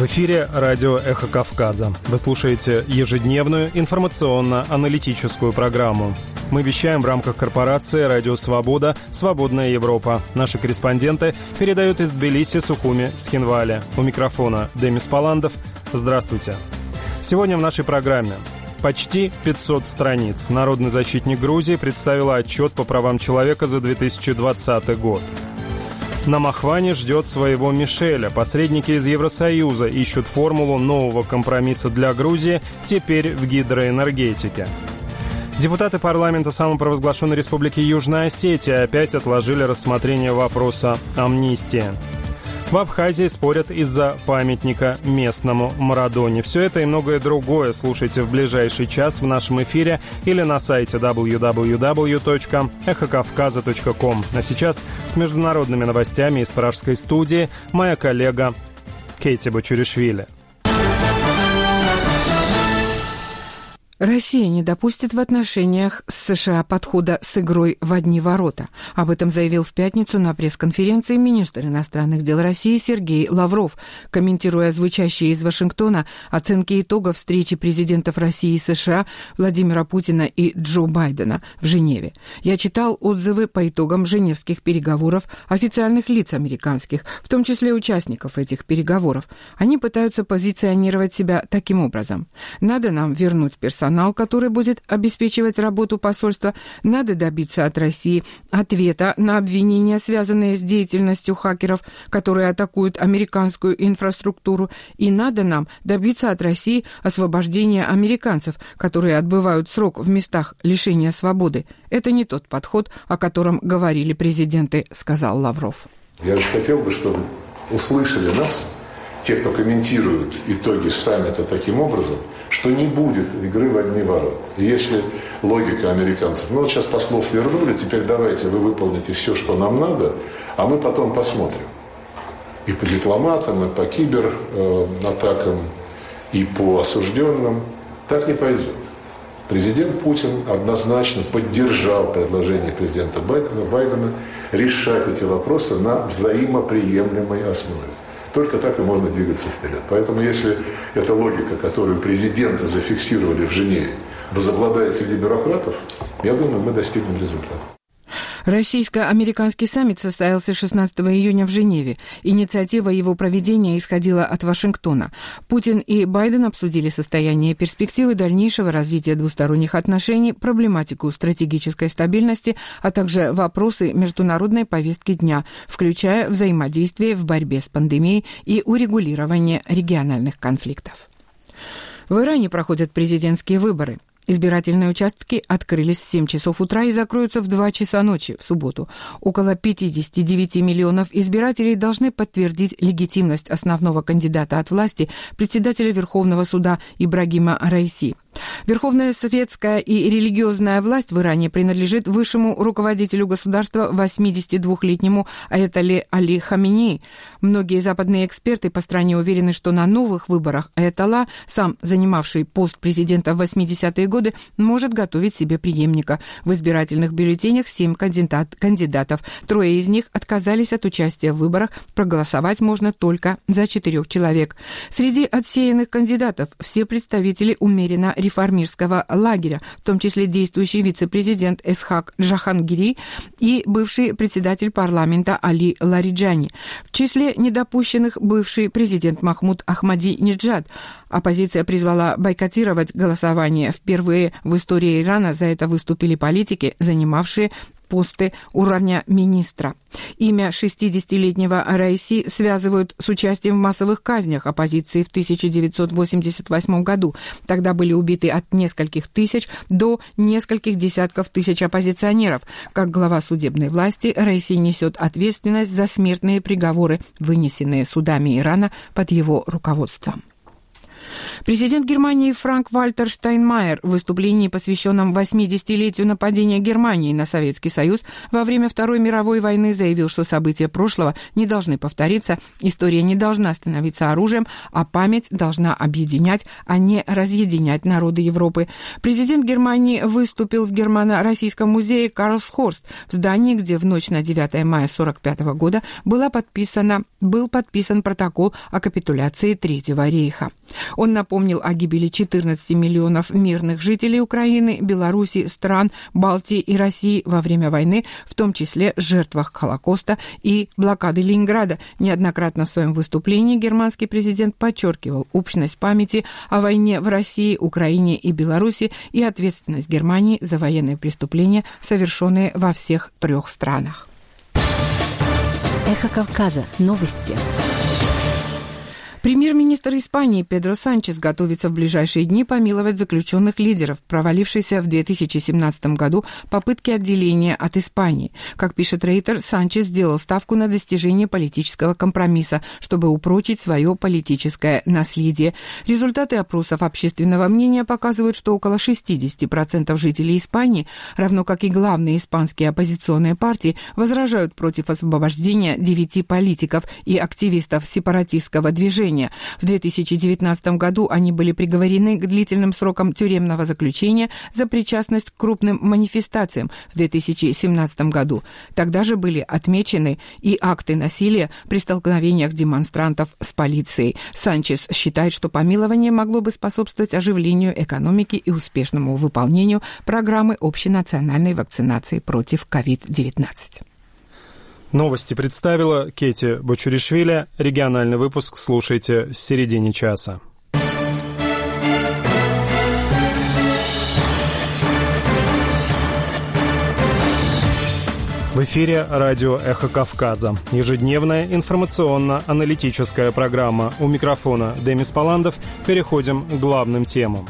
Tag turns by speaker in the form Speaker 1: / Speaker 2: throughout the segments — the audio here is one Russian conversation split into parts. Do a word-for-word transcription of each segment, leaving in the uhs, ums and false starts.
Speaker 1: эфире радио «Эхо Кавказа». Вы слушаете ежедневную информационно-аналитическую программу. Мы вещаем в рамках корпорации «Радио Свобода. Свободная Европа». Наши корреспонденты передают из Тбилиси, Сухуми, Цхинвали. У микрофона Демис Паландов. Здравствуйте. Сегодня в нашей программе почти пятьсот страниц. Народный защитник Грузии представила отчет по правам человека за две тысячи двадцатый год. На Махване ждет своего Мишеля. Посредники из Евросоюза ищут формулу нового компромисса для Грузии, теперь в гидроэнергетике. Депутаты парламента самопровозглашенной республики Южная Осетия опять отложили рассмотрение вопроса амнистии. В Абхазии спорят из-за памятника местному Марадоне. Все это и многое другое слушайте в ближайший час в нашем эфире или на сайте дабл ю дабл ю дабл ю точка эхо кавказа точка ком. А сейчас с международными новостями из пражской студии моя коллега Кейти Бочуришвили.
Speaker 2: Россия не допустит в отношениях с США подхода с игрой в одни ворота. Об этом заявил в пятницу на пресс-конференции министр иностранных дел России Сергей Лавров, комментируя звучащие из Вашингтона оценки итогов встречи президентов России и США Владимира Путина и Джо Байдена в Женеве. «Я читал отзывы по итогам женевских переговоров официальных лиц американских, в том числе участников этих переговоров. Они пытаются позиционировать себя таким образом. Надо нам вернуть персонал, который будет обеспечивать работу посольства. Надо добиться от России ответа на обвинения, связанные с деятельностью хакеров, которые атакуют американскую инфраструктуру. И надо нам добиться от России освобождения американцев, которые отбывают срок в местах лишения свободы. Это не тот подход, о котором говорили президенты», — сказал Лавров.
Speaker 3: Я же хотел бы, чтобы услышали нас, те, кто комментирует итоги саммита таким образом, что не будет игры в одни ворота. И если логика американцев, ну вот сейчас послов вернули, теперь давайте вы выполните все, что нам надо, а мы потом посмотрим. И по дипломатам, и по кибератакам, и по осужденным. Так не пойдет. Президент Путин однозначно поддержал предложение президента Байдена, Байдена решать эти вопросы на взаимоприемлемой основе. Только так и можно двигаться вперед. Поэтому если эта логика, которую президенты зафиксировали в Женеве, возобладает среди бюрократов, я думаю, мы достигнем результата.
Speaker 2: Российско-американский саммит состоялся шестнадцатого июня в Женеве. Инициатива его проведения исходила от Вашингтона. Путин и Байден обсудили состояние и перспективы дальнейшего развития двусторонних отношений, проблематику стратегической стабильности, а также вопросы международной повестки дня, включая взаимодействие в борьбе с пандемией и урегулирование региональных конфликтов. В Иране проходят президентские выборы. Избирательные участки открылись в семь часов утра и закроются в два часа ночи в субботу. Около пятьдесят девять миллионов избирателей должны подтвердить легитимность основного кандидата от власти, председателя Верховного суда Ибрагима Раиси. Верховная светская и религиозная власть в Иране принадлежит высшему руководителю государства, восьмидесятидвухлетнему аятолле Али Хаминеи. Многие западные эксперты по стране уверены, что на новых выборах аятолла, сам занимавший пост президента в восьмидесятые годы, может готовить себе преемника. В избирательных бюллетенях семь кандидат, кандидатов. Трое из них отказались от участия в выборах. Проголосовать можно только за четырех человек. Среди отсеянных кандидатов все представители умеренно реформистского лагеря, в том числе действующий вице-президент Эсхак Джахангири и бывший председатель парламента Али Лариджани. В числе недопущенных бывший президент Махмуд Ахмадинеджад. Оппозиция призвала бойкотировать голосование. Впервые в истории Ирана за это выступили политики, занимавшие посты уровня министра. Имя шестидесятилетнего Раиси связывают с участием в массовых казнях оппозиции в тысяча девятьсот восемьдесят восьмом году. Тогда были убиты от нескольких тысяч до нескольких десятков тысяч оппозиционеров. Как глава судебной власти, Раиси несет ответственность за смертные приговоры, вынесенные судами Ирана под его руководством. Президент Германии Франк-Вальтер Штайнмайер в выступлении, посвященном восьмидесятилетию нападения Германии на Советский Союз во время Второй мировой войны, заявил, что события прошлого не должны повториться, история не должна становиться оружием, а память должна объединять, а не разъединять народы Европы. Президент Германии выступил в Германо-Российском музее Карлсхорст, в здании, где в ночь на девятое мая сорок пятого года была подписана, был подписан протокол о капитуляции Третьего рейха. Он напомнил о гибели четырнадцати миллионов мирных жителей Украины, Беларуси, стран Балтии и России во время войны, в том числе жертвах Холокоста и блокады Ленинграда. Неоднократно в своем выступлении германский президент подчеркивал общность памяти о войне в России, Украине и Беларуси и ответственность Германии за военные преступления, совершенные во всех трех странах.
Speaker 4: Эхо Кавказа. Новости.
Speaker 2: Премьер-министр Испании Педро Санчес готовится в ближайшие дни помиловать заключенных лидеров, провалившихся в две тысячи семнадцатом году попытки отделения от Испании. Как пишет Рейтер, Санчес сделал ставку на достижение политического компромисса, чтобы упрочить свое политическое наследие. Результаты опросов общественного мнения показывают, что около шестьдесят процентов жителей Испании, равно как и главные испанские оппозиционные партии, возражают против освобождения девяти политиков и активистов сепаратистского движения. В две тысячи девятнадцатом году они были приговорены к длительным срокам тюремного заключения за причастность к крупным манифестациям в две тысячи семнадцатом году. Тогда же были отмечены и акты насилия при столкновениях демонстрантов с полицией. Санчес считает, что помилование могло бы способствовать оживлению экономики и успешному выполнению программы общенациональной вакцинации против ковид девятнадцать.
Speaker 1: Новости представила Кети Бочуришвили. Региональный выпуск слушайте с середины часа. В эфире радио «Эхо Кавказа». Ежедневная информационно-аналитическая программа. У микрофона Демис Паландов. Переходим к главным темам.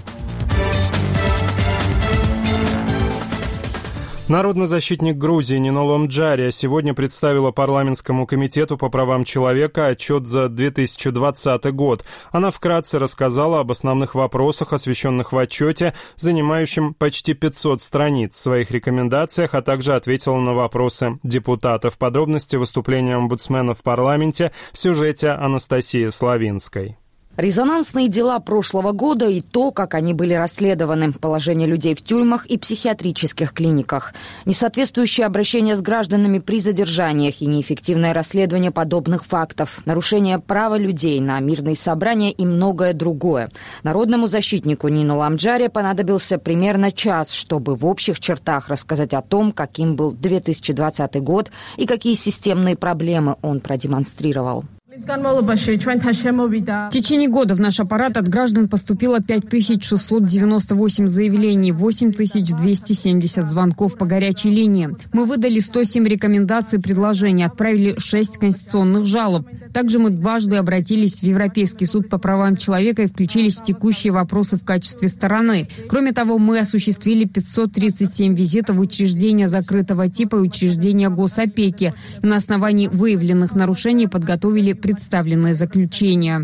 Speaker 1: Народный защитник Грузии Нинола Амджария сегодня представила парламентскому комитету по правам человека отчет за две тысячи двадцатый год. Она вкратце рассказала об основных вопросах, освещенных в отчете, занимающем почти пятьсот страниц, в своих рекомендациях, а также ответила на вопросы депутатов. Подробности выступления омбудсмена в парламенте в сюжете Анастасии Славинской.
Speaker 5: Резонансные дела прошлого года и то, как они были расследованы, положение людей в тюрьмах и психиатрических клиниках, несоответствующее обращение с гражданами при задержаниях и неэффективное расследование подобных фактов, нарушение права людей на мирные собрания и многое другое. Народному защитнику Нинола Амджария понадобился примерно час, чтобы в общих чертах рассказать о том, каким был две тысячи двадцатый год и какие системные проблемы он продемонстрировал.
Speaker 6: В течение года в наш аппарат от граждан поступило пять тысяч шестьсот девяносто восемь заявлений, восемь тысяч двести семьдесят звонков по горячей линии. Мы выдали сто семь рекомендаций и предложений, отправили шесть конституционных жалоб. Также мы дважды обратились в Европейский суд по правам человека и включились в текущие вопросы в качестве стороны. Кроме того, мы осуществили пятьсот тридцать семь визитов в учреждения закрытого типа и учреждения госопеки. И на основании выявленных нарушений подготовили представленное заключение.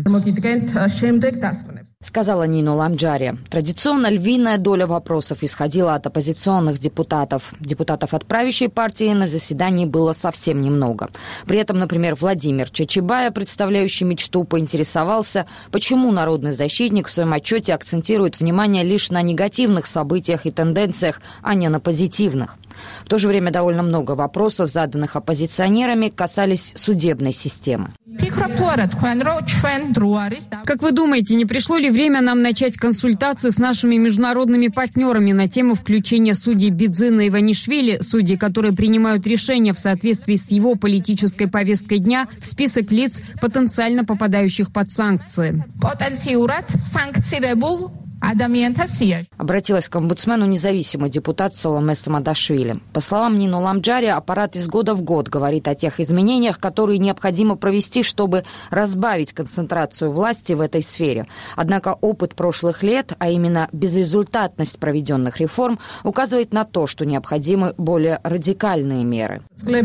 Speaker 5: Сказала Нинола Амджария. Традиционно львиная доля вопросов исходила от оппозиционных депутатов. Депутатов от правящей партии на заседании было совсем немного. При этом, например, Владимир Чачибая, представляющий мечту, поинтересовался, почему народный защитник в своем отчете акцентирует внимание лишь на негативных событиях и тенденциях, а не на позитивных. В то же время довольно много вопросов, заданных оппозиционерами, касались судебной системы.
Speaker 6: Как вы думаете, не пришло ли время нам начать консультации с нашими международными партнерами на тему включения судей Бидзина и Иванишвили, судей, которые принимают решения в соответствии с его политической повесткой дня, в список лиц, потенциально попадающих под санкции?
Speaker 5: Обратилась к омбудсмену независимый депутат Саломе Самадашвили. По словам Нину Ламджари, аппарат из года в год говорит о тех изменениях, которые необходимо провести, чтобы разбавить концентрацию власти в этой сфере. Однако опыт прошлых лет, а именно безрезультатность проведенных реформ, указывает на то, что необходимы более радикальные меры.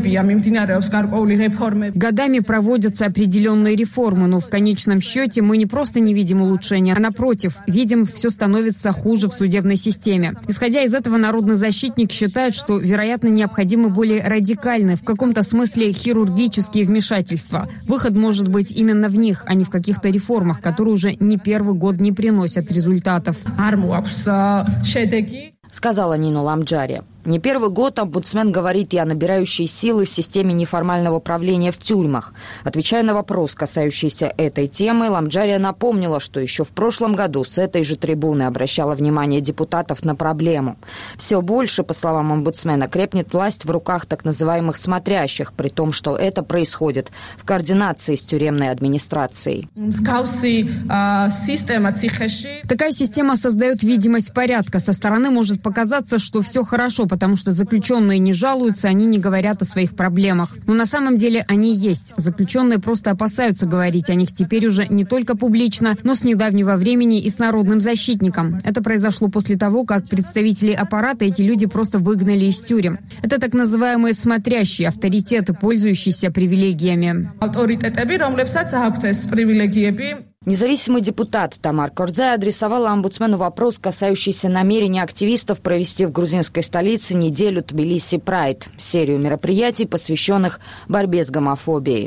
Speaker 6: Годами проводятся определенные реформы, но в конечном счете мы не просто не видим улучшения, а напротив, видим, все становится хуже в судебной системе. Исходя из этого, народный защитник считает, что, вероятно, необходимы более радикальные, в каком-то смысле хирургические вмешательства. Выход может быть именно в них, а не в каких-то реформах, которые уже не первый год не приносят результатов.
Speaker 5: Сказала Нину Ламджари. Не первый год омбудсмен говорит и о набирающей силы системе неформального правления в тюрьмах. Отвечая на вопрос, касающийся этой темы, Ламджария напомнила, что еще в прошлом году с этой же трибуны обращала внимание депутатов на проблему. Все больше, по словам омбудсмена, крепнет власть в руках так называемых смотрящих, при том, что это происходит в координации с тюремной администрацией.
Speaker 6: Такая система создает видимость порядка. Со стороны может показаться, что все хорошо, потому что заключенные не жалуются, они не говорят о своих проблемах. Но на самом деле они есть. Заключенные просто опасаются говорить о них теперь уже не только публично, но с недавнего времени и с народным защитником. Это произошло после того, как представители аппарата эти люди просто выгнали из тюрем. Это так называемые смотрящие, авторитеты, пользующиеся привилегиями.
Speaker 5: Независимый депутат Тамар Кордзай адресовала омбудсмену вопрос, касающийся намерения активистов провести в грузинской столице неделю Тбилиси Прайд, серию мероприятий, посвященных борьбе с гомофобией.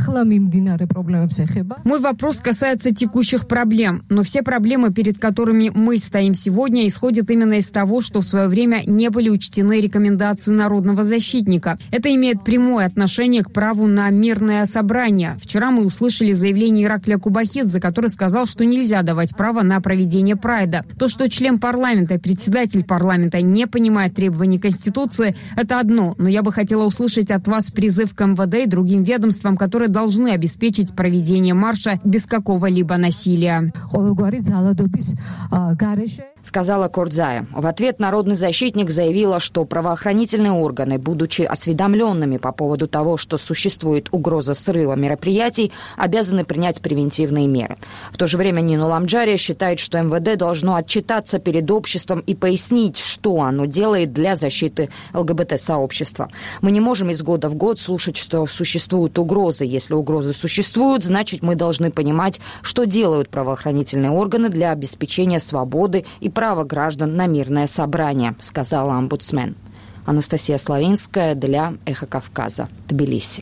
Speaker 6: Мой вопрос касается текущих проблем, но все проблемы, перед которыми мы стоим сегодня, исходят именно из того, что в свое время не были учтены рекомендации народного защитника. Это имеет прямое отношение к праву на мирное собрание. Вчера мы услышали заявление Иракля Кубахидзе, который сказал, что нельзя давать право на проведение прайда. То, что член парламента и председатель парламента не понимает требований Конституции, это одно. Но я бы хотела услышать от вас призыв к эм вэ дэ и другим ведомствам, которые должны обеспечить проведение марша без какого-либо насилия.
Speaker 5: Сказала Кордзая. В ответ народный защитник заявила, что правоохранительные органы, будучи осведомленными по поводу того, что существует угроза срыва мероприятий, обязаны принять превентивные меры. В то же время Нину Ламджари считает, что эм вэ дэ должно отчитаться перед обществом и пояснить, что оно делает для защиты эл гэ бэ тэ-сообщества. Мы не можем из года в год слушать, что существуют угрозы. Если угрозы существуют, значит, мы должны понимать, что делают правоохранительные органы для обеспечения свободы и права граждан на мирное собрание, сказала омбудсмен. Анастасия Славинская для «Эхо Кавказа», Тбилиси.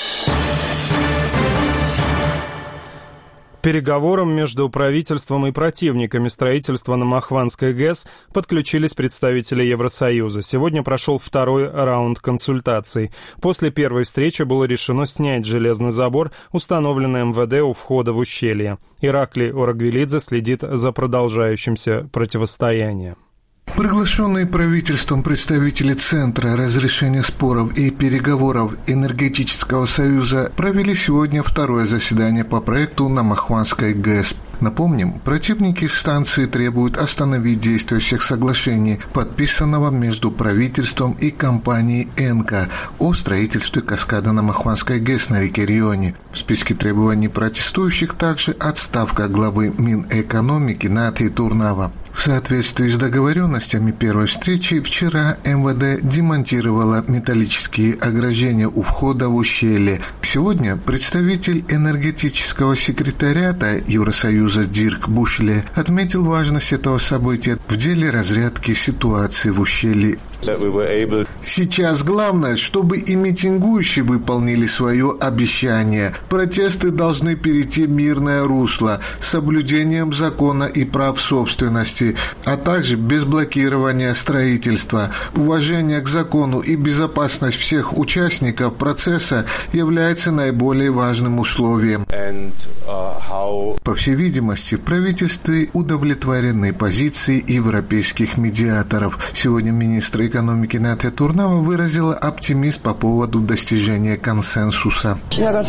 Speaker 1: К переговорам между правительством и противниками строительства на Махванской ГЭС подключились представители Евросоюза. Сегодня прошел второй раунд консультаций. После первой встречи было решено снять железный забор, установленный эм вэ дэ у входа в ущелье. Ираклий Орагвелидзе следит за продолжающимся противостоянием.
Speaker 4: Приглашенные правительством представители Центра разрешения споров и переговоров Энергетического союза провели сегодня второе заседание по проекту на Махванской ГЭС. Напомним, противники станции требуют остановить действие всех соглашений, подписанного между правительством и компанией «Энка» о строительстве каскада на Махванской ГЭС на реке Рионе. В списке требований протестующих также отставка главы Минэкономики Нати Турнава. В соответствии с договоренностями первой встречи, вчера эм вэ дэ демонтировала металлические ограждения у входа в ущелье. Сегодня представитель энергетического секретариата Евросоюза Дирк Бушле отметил важность этого события в деле разрядки ситуации в ущелье. Сейчас главное, чтобы и митингующие выполнили свое обещание. Протесты должны перейти в мирное русло с соблюдением закона и прав собственности, а также без блокирования строительства. Уважение к закону и безопасность всех участников процесса является наиболее важным условием. По всей видимости, в правительстве удовлетворены позицией европейских медиаторов. Сегодня министр экономики Натя Турнава выразила оптимизм по поводу достижения консенсуса.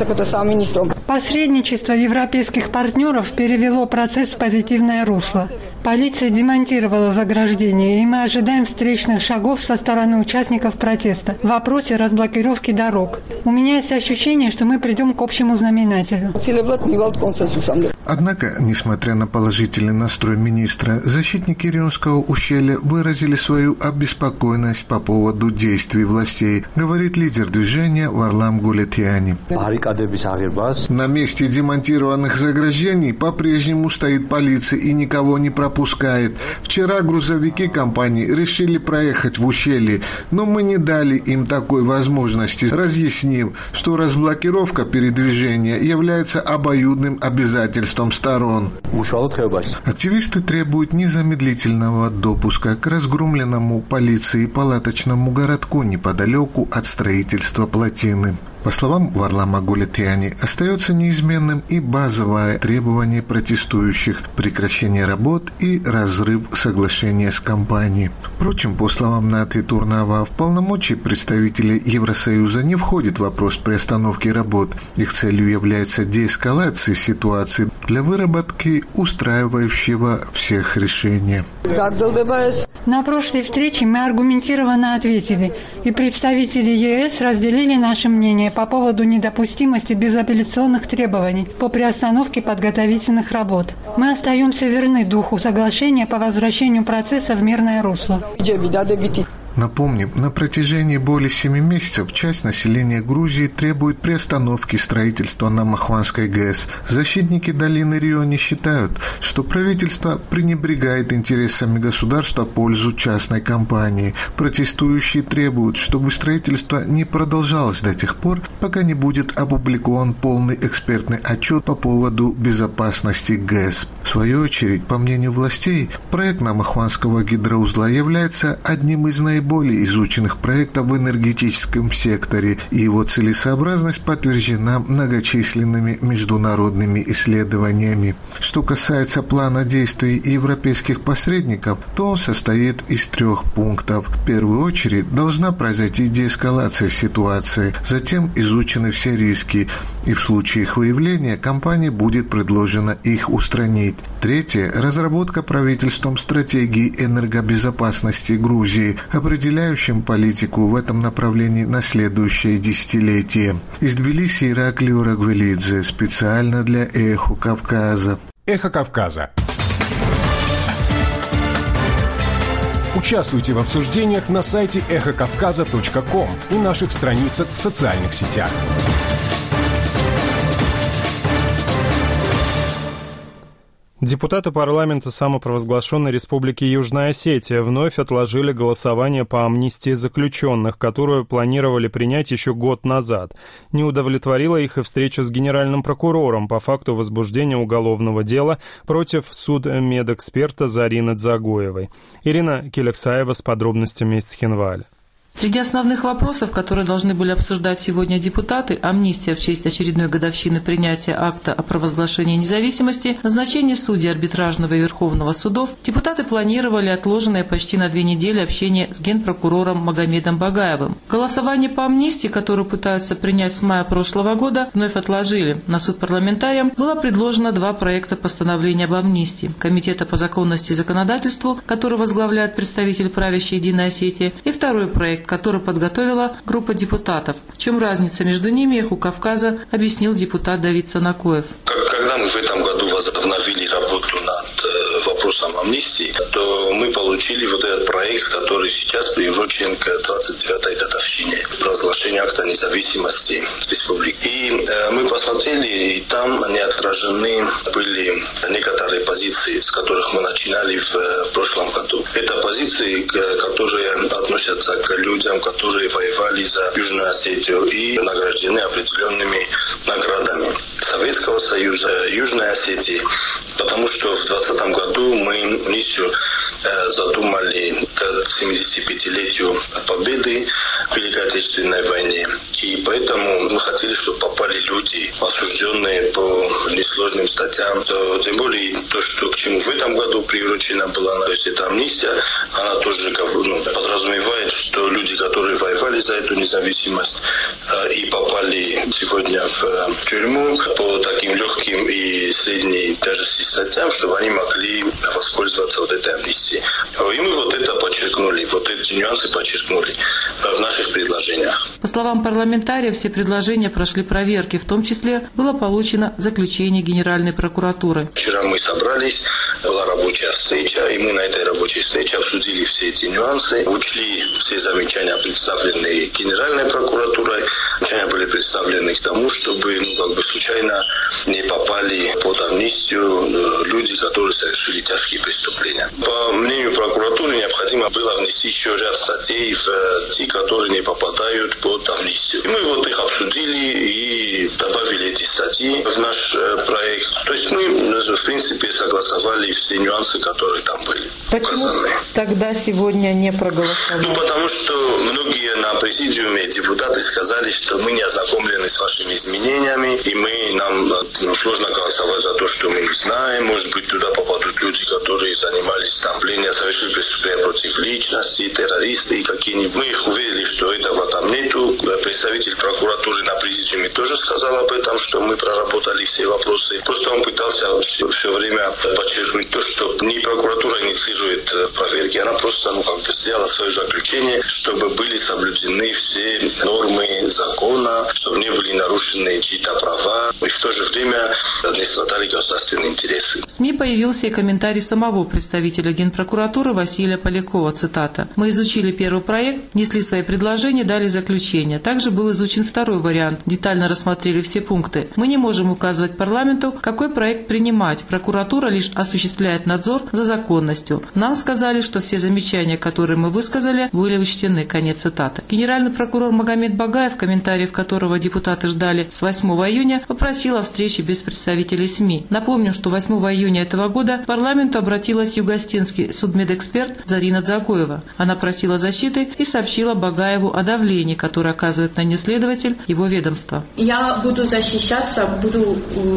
Speaker 7: Посредничество европейских партнеров перевело процесс в позитивное русло. Полиция демонтировала заграждение, и мы ожидаем встречных шагов со стороны участников протеста в вопросе разблокировки дорог. У меня есть ощущение, что мы придем к общему знаменателю.
Speaker 4: Однако, несмотря на положительный настрой министра, защитники Рионского ущелья выразили свою обеспокоенность по поводу действий властей, говорит лидер движения Варлам Гулетьяни. На месте демонтированных заграждений по-прежнему стоит полиция и никого не пропускает. Пропускает. Вчера грузовики компании решили проехать в ущелье, но мы не дали им такой возможности, разъяснив, что разблокировка передвижения является обоюдным обязательством сторон. Активисты требуют незамедлительного допуска к разгромленному полицией палаточному городку неподалеку от строительства плотины. По словам Варлама Гулетьяни, остается неизменным и базовое требование протестующих – прекращение работ и разрыв соглашения с компанией. Впрочем, по словам Наты Турнава, в полномочия представителей Евросоюза не входит вопрос приостановки работ. Их целью является деэскалация ситуации для выработки устраивающего всех решения.
Speaker 7: На прошлой встрече мы аргументированно ответили, и представители ЕС разделили наше мнение по поводу недопустимости безапелляционных требований по приостановке подготовительных работ. Мы остаемся верны духу соглашения по возвращению процесса в мирное русло.
Speaker 4: Напомним, на протяжении более семи месяцев часть населения Грузии требует приостановки строительства на Махванской ГЭС. Защитники долины Риони считают, что правительство пренебрегает интересами государства в пользу частной компании. Протестующие требуют, чтобы строительство не продолжалось до тех пор, пока не будет опубликован полный экспертный отчет по поводу безопасности ГЭС. В свою очередь, по мнению властей, проект Намахванского гидроузла является одним из наиболее более изученных проектов в энергетическом секторе, и его целесообразность подтверждена многочисленными международными исследованиями. Что касается плана действий европейских посредников, то он состоит из трех пунктов. В первую очередь должна произойти деэскалация ситуации, затем изучены все риски, и в случае их выявления компании будет предложено их устранить. Третье – разработка правительством стратегии энергобезопасности Грузии, определяющим политику в этом направлении на следующее десятилетие. Из Тбилиси Ираклий Орагвелидзе, специально для «Эхо Кавказа».
Speaker 8: «Эхо Кавказа». Участвуйте в обсуждениях на сайте эхо кавказа точка ком и наших страницах в социальных сетях.
Speaker 1: Депутаты парламента самопровозглашенной Республики Южная Осетия вновь отложили голосование по амнистии заключенных, которую планировали принять еще год назад. Не удовлетворила их и встреча с генеральным прокурором по факту возбуждения уголовного дела против судмедэксперта Зарины Дзагоевой. Ирина Келексаева с подробностями из Цхинваля.
Speaker 9: Среди основных вопросов, которые должны были обсуждать сегодня депутаты, амнистия в честь очередной годовщины принятия акта о провозглашении независимости, назначение судей арбитражного и Верховного судов, депутаты планировали отложенное почти на две недели общение с генпрокурором Магомедом Багаевым. Голосование по амнистии, которую пытаются принять с мая прошлого года, вновь отложили. На суд парламентариям было предложено два проекта постановления об амнистии. Комитета по законности и законодательству, который возглавляет представитель правящей Единой Осетии, и второй проект, который подготовила группа депутатов. В чем разница между ними, «Эху Кавказа» объяснил депутат Давид Санакоев.
Speaker 10: Когда мы в этом году возобновили работу над вопросом амнистии, то мы получили вот этот проект, который сейчас приурочен к двадцать девятой годовщине провозглашения акта независимости республики. И мы посмотрели, и там не отражены были некоторые позиции, с которых мы начинали в прошлом году. Это позиции, которые относятся к людям, которые воевали за Южную Осетию и награждены определенными наградами Советского Союза, Южной Осетии, потому что в двадцатом году мы миссию задумали к семидесятипятилетию победы в Великой Отечественной войне. войне. И поэтому мы хотели, чтобы попали люди, осужденные по несложным статьям. То, тем более то, что к чему в этом году приурочена была, то есть эта амнистия, она тоже ну, подразумевает, что люди, которые воевали за эту независимость и попали сегодня в тюрьму по таким легким и средней тяжести статьям, чтобы они могли воспользоваться вот этой амнистией. И мы вот это подчеркнули, вот эти нюансы подчеркнули в наших предложениях.
Speaker 9: По словам парламентариев, все предложения прошли проверки, в том числе было получено заключение Генеральной прокуратуры.
Speaker 10: Вчера мы собрались, была рабочая встреча, и мы на этой рабочей встрече обсудили все эти нюансы, учли все замечания, представленные Генеральной прокуратурой. Замечания были представлены к тому, чтобы ну, как бы случайно не попали под амнистию люди, которые совершили тяжкие преступления. По мнению прокуратуры, необходимо было внести еще ряд статей в те, которые не попадают под амнистию. И мы вот их обсудили и добавили эти статьи в наш проект. То есть мы, в принципе, согласовали все нюансы, которые там были.
Speaker 9: Почему
Speaker 10: указаны.
Speaker 9: Тогда сегодня не проголосовали?
Speaker 10: Ну, потому что многие на президиуме депутаты сказали, что мы не ознакомлены с вашими изменениями, и мы, нам ну, сложно голосовать за то, что мы не знаем. Может быть, туда попадут люди, которые занимались ставлением, совершили преступления против личности, террористы и какие-нибудь. Мы их уверили, что этого там нету. Представитель прокуратуры на президиуме тоже сказал об этом, что мы проработали все вопросы. Просто он пытался все, все время подчеркнуть то, что не прокуратура инициирует проверки, она просто ну, как бы сделала свое заключение, чтобы были соблюдены все нормы закона, чтобы не были нарушены чьи-то права, и в то же время не страдали государственные интересы.
Speaker 9: В СМИ появился и комментарий самого представителя Генпрокуратуры Василия Полякова, цитата. «Мы изучили первый проект, несли свои предложения, дали заключение. Также был изучен второй вариант, детально рассмотрели все пункты. Мы не можем указывать парламенту, какой проект принимать. Прокуратура лишь осуществляет надзор за законностью. Нам сказали, что все замечания, которые мы высказали, были учтены». Конец цитаты. Генеральный прокурор Магомед Багаев, комментариев которого депутаты ждали с восьмого июня, попросил о встрече без представителей СМИ. Напомним, что восьмого июня этого года к парламенту обратилась югостинский судмедэксперт Зарина Дзагоева. Она просила защиты и сообщила Багаеву о давлении, которое оказывает на нее следователь его ведомства.
Speaker 11: Я буду защищаться, буду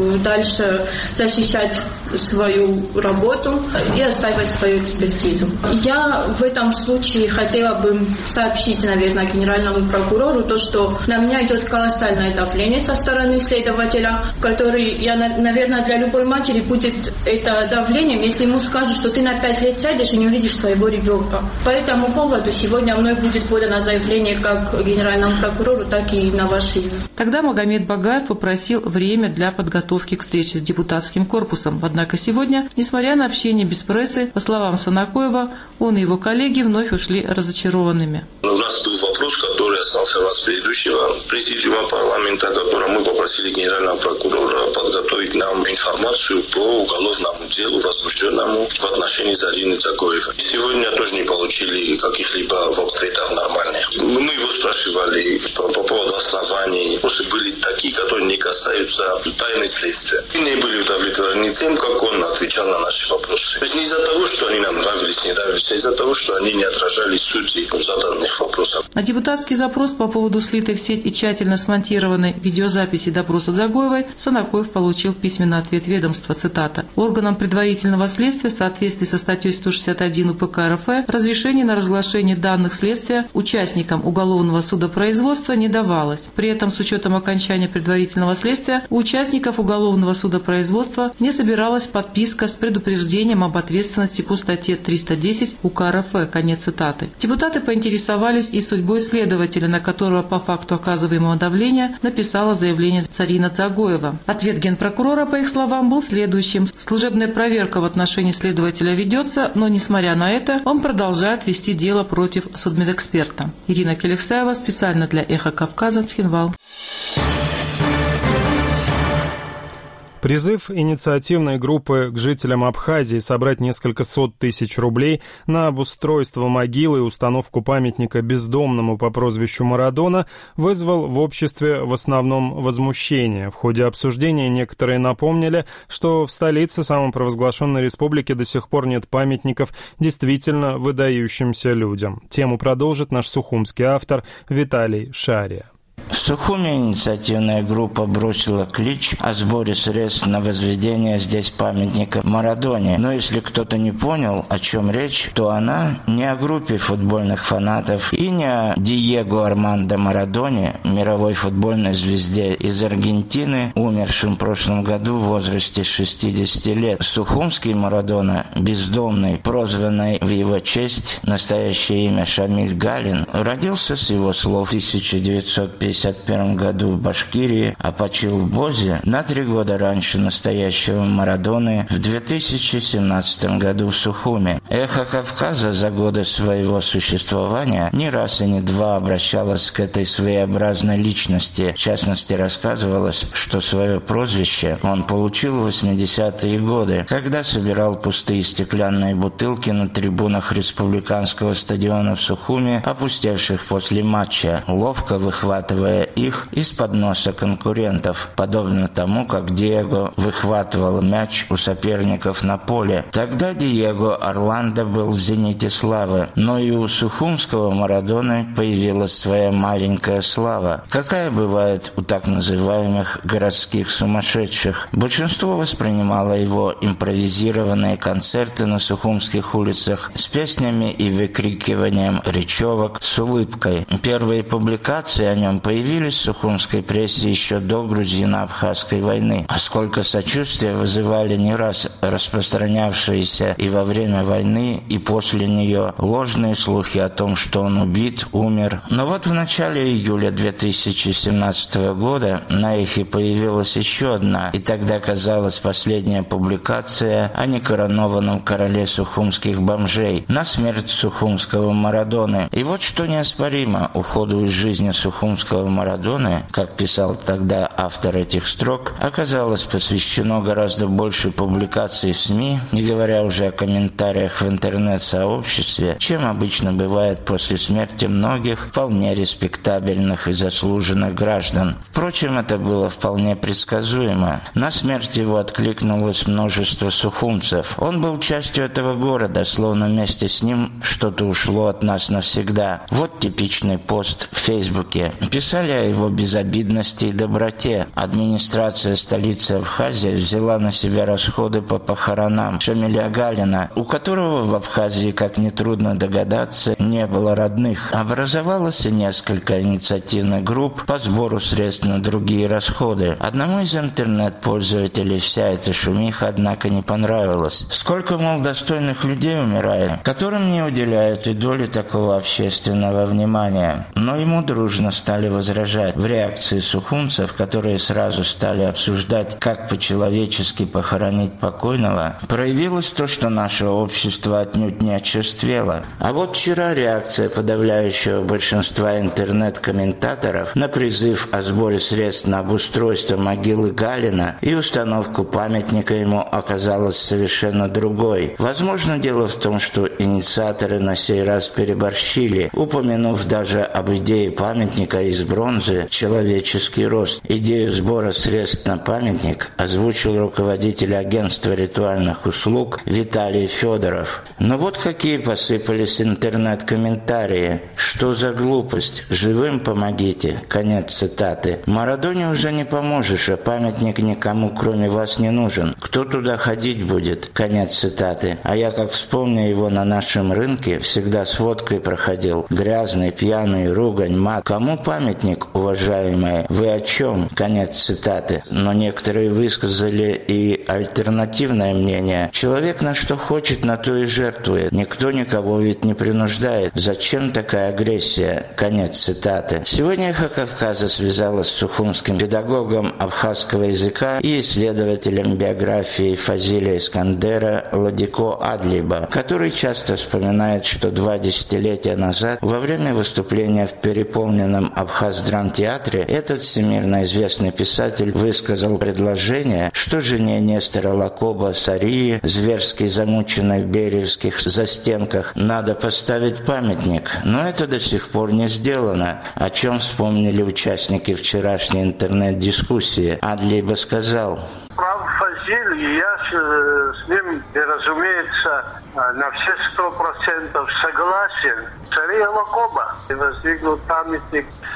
Speaker 11: дальше защищать свою работу и отстаивать свою экспертизу. Я в этом случае хотела бы сообщить, наверное, генеральному прокурору то, что на меня идет колоссальное давление со стороны следователя, который, я, наверное, для любой матери будет это давлением, если ему скажут, что ты на пять лет сядешь и не увидишь своего ребенка. По этому поводу сегодня мной будет подано заявление как генеральному прокурору, так и на ваше имя.
Speaker 9: Тогда Магомед Багаев попросил время для подготовки к встрече с депутатским корпусом. Однако сегодня, несмотря на общение без прессы, по словам Санакоева, он и его коллеги вновь ушли разочарованными.
Speaker 10: У нас был вопрос, который остался у нас предыдущего президиума парламента, в котором мы попросили генерального прокурора подготовить нам информацию по уголовному делу, возбужденному в отношении Зарины Дзагоевой. Сегодня тоже не получили каких-либо ответов нормальных. Мы его спрашивали по, по поводу оснований. Вопросы были такие, которые не касаются тайны следствия. И не были удовлетворены тем, как он отвечал на наши вопросы. То есть не из-за того, что они нам нравились, не нравились, а из-за того, что они не отражали сути заданных вопросов.
Speaker 9: На депутатский запрос по поводу слитой в сеть и тщательно смонтированной видеозаписи допроса Дзагоевой Санакоев получил письменный ответ ведомства, цитата. «Органам предварительного следствия в соответствии со статьей сто шестьдесят один УПК РФ разрешение на разглашение данных следствия участникам уголовного судопроизводства не давалось. При этом, с учетом окончания предварительного следствия, у участников уголовного судопроизводства не собиралась подписка с предупреждением об ответственности по статье триста десять УК РФ». Конец цитаты. Депутаты поинтересовались и судьбой следователя, на которого по факту оказываемого давления написала заявление Зарина Дзагоева. Ответ генпрокурора, по их словам, был следующим. Служебная проверка в отношении следователя ведется, но, несмотря на это, он продолжает вести дело против судмедэксперта. Ирина Келексаева, специально для «Эхо Кавказа», Цхинвал.
Speaker 1: Призыв инициативной группы к жителям Абхазии собрать несколько сот тысяч рублей на обустройство могилы и установку памятника бездомному по прозвищу Марадона вызвал в обществе в основном возмущение. В ходе обсуждения некоторые напомнили, что в столице самопровозглашенной республики до сих пор нет памятников действительно выдающимся людям. Тему продолжит наш сухумский автор Виталий Шария.
Speaker 12: Сухуми инициативная группа бросила клич о сборе средств на возведение здесь памятника Марадоне. Но если кто-то не понял, о чем речь, то она не о группе футбольных фанатов и не о Диего Армандо Марадоне, мировой футбольной звезде из Аргентины, умершем в прошлом году в возрасте шестидесяти лет. Сухумский Марадона, бездомный, прозванный в его честь, настоящее имя Шамиль Галин, родился с его слов в тысяча девятьсот пятьдесят первом году в Башкирии, а почил в Бозе на три года раньше настоящего Марадоны в две тысячи семнадцатом году в Сухуми. «Эхо Кавказа» за годы своего существования не раз и не два обращалось к этой своеобразной личности. В частности, рассказывалось, что свое прозвище он получил в восьмидесятые годы, когда собирал пустые стеклянные бутылки на трибунах республиканского стадиона в Сухуми, опустевших после матча, ловко выхватывая их из-под носа конкурентов, подобно тому, как Диего выхватывал мяч у соперников на поле. Тогда Диего Орландо был в зените славы, но и у сухумского Марадоны появилась своя маленькая слава, какая бывает у так называемых городских сумасшедших. Большинство воспринимало его импровизированные концерты на сухумских улицах с песнями и выкрикиванием речевок с улыбкой. Первые публикации о нем появились в сухумской прессе еще до грузино-абхазской войны. А сколько сочувствия вызывали не раз распространявшиеся и во время войны, и после нее ложные слухи о том, что он убит, умер. Но вот в начале июля две тысячи семнадцатого года на эхе появилась еще одна, и тогда казалась последняя публикация о некоронованном короле сухумских бомжей на смерть сухумского Марадоны. И вот что неоспоримо, уходу из жизни сухумского Марадоны, как писал тогда автор этих строк, оказалось посвящено гораздо больше публикаций в СМИ, не говоря уже о комментариях в интернет-сообществе, чем обычно бывает после смерти многих вполне респектабельных и заслуженных граждан. Впрочем, это было вполне предсказуемо. На смерть его откликнулось множество сухумцев. Он был частью этого города, словно вместе с ним что-то ушло от нас навсегда. Вот типичный пост в Фейсбуке. Писали о его безобидности и доброте. Администрация столицы Абхазии взяла на себя расходы по похоронам Шамиля Галина, у которого в Абхазии, как нетрудно догадаться, не было родных. Образовалось и несколько инициативных групп по сбору средств на другие расходы. Одному из интернет-пользователей вся эта шумиха, однако, не понравилась. Сколько, мол, достойных людей умирает, которым не уделяют и доли такого общественного внимания. Но ему дружно стали возражать. В реакции сухумцев, которые сразу стали обсуждать, как по-человечески похоронить покойного, проявилось то, что наше общество отнюдь не очерствело. А вот вчера реакция подавляющего большинства интернет-комментаторов на призыв о сборе средств на обустройство могилы Галина и установку памятника ему оказалась совершенно другой. Возможно, дело в том, что инициаторы на сей раз переборщили, упомянув даже об идее памятника из бронзы «Человеческий рост». Идею сбора средств на памятник озвучил руководитель агентства ритуальных услуг Виталий Федоров. Но вот какие посыпались интернет-комментарии. Что за глупость? Живым помогите. Конец цитаты. Марадоне уже не поможешь, а памятник никому кроме вас не нужен. Кто туда ходить будет? Конец цитаты. А я, как вспомню его на нашем рынке, всегда с водкой проходил. Грязный, пьяный, ругань, мат. Кому памятник, уважаемые? Вы о чем? Конец цитаты. Но некоторые высказали и альтернативное мнение. Человек на что хочет, на то и жертвует. Никто никого ведь не принуждает. Зачем такая агрессия? Конец цитаты. Сегодня «Эхо Кавказа» связалась с сухумским педагогом абхазского языка и исследователем биографии Фазиля Искандера Ладико Адлиба, который часто вспоминает, что два десятилетия назад, во время выступления в переполненном Абхаз-драмтеатре, этот всемирно известный писатель высказал предложение, что жене Нестора Лакоба Сарии, зверски замученной в бериевских застенках, надо поставить памятник. Но это до сих пор не сделано, о чем вспомнили участники вчерашней интернет-дискуссии. Адлиба сказал:
Speaker 13: прав Фазиль, и я с, с ним, и, разумеется, на все сто процентов согласен. Царя Лакоба. И возникнул памятник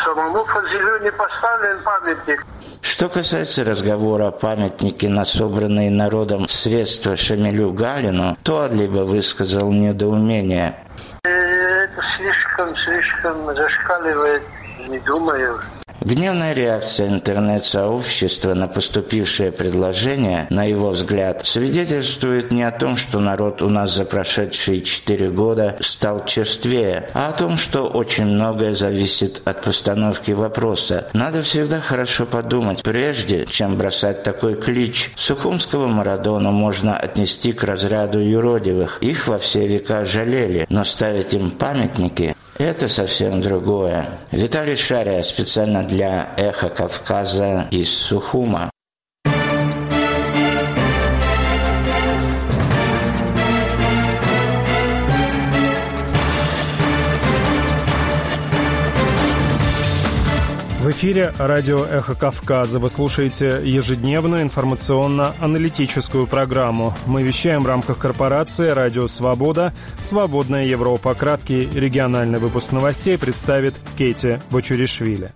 Speaker 13: Самому Фазилю не поставлен памятник.
Speaker 12: Что касается разговора о памятнике на собранные народом средства Шамилю Галину, то либо высказал недоумение.
Speaker 13: Это слишком, слишком зашкаливает, не думаю.
Speaker 12: Гневная реакция интернет-сообщества на поступившее предложение, на его взгляд, свидетельствует не о том, что народ у нас за прошедшие четыре года стал черствее, а о том, что очень многое зависит от постановки вопроса. Надо всегда хорошо подумать, прежде чем бросать такой клич. Сухумского Марадону можно отнести к разряду юродивых. Их во все века жалели, но ставить им памятники – это совсем другое. Виталий Шария специально для «Эхо Кавказа» из Сухума.
Speaker 1: В эфире радио «Эхо Кавказа». Вы слушаете ежедневную информационно-аналитическую программу. Мы вещаем в рамках корпорации «Радио Свобода», «Свободная Европа». Краткий региональный выпуск новостей представит Кейти Бочуришвили.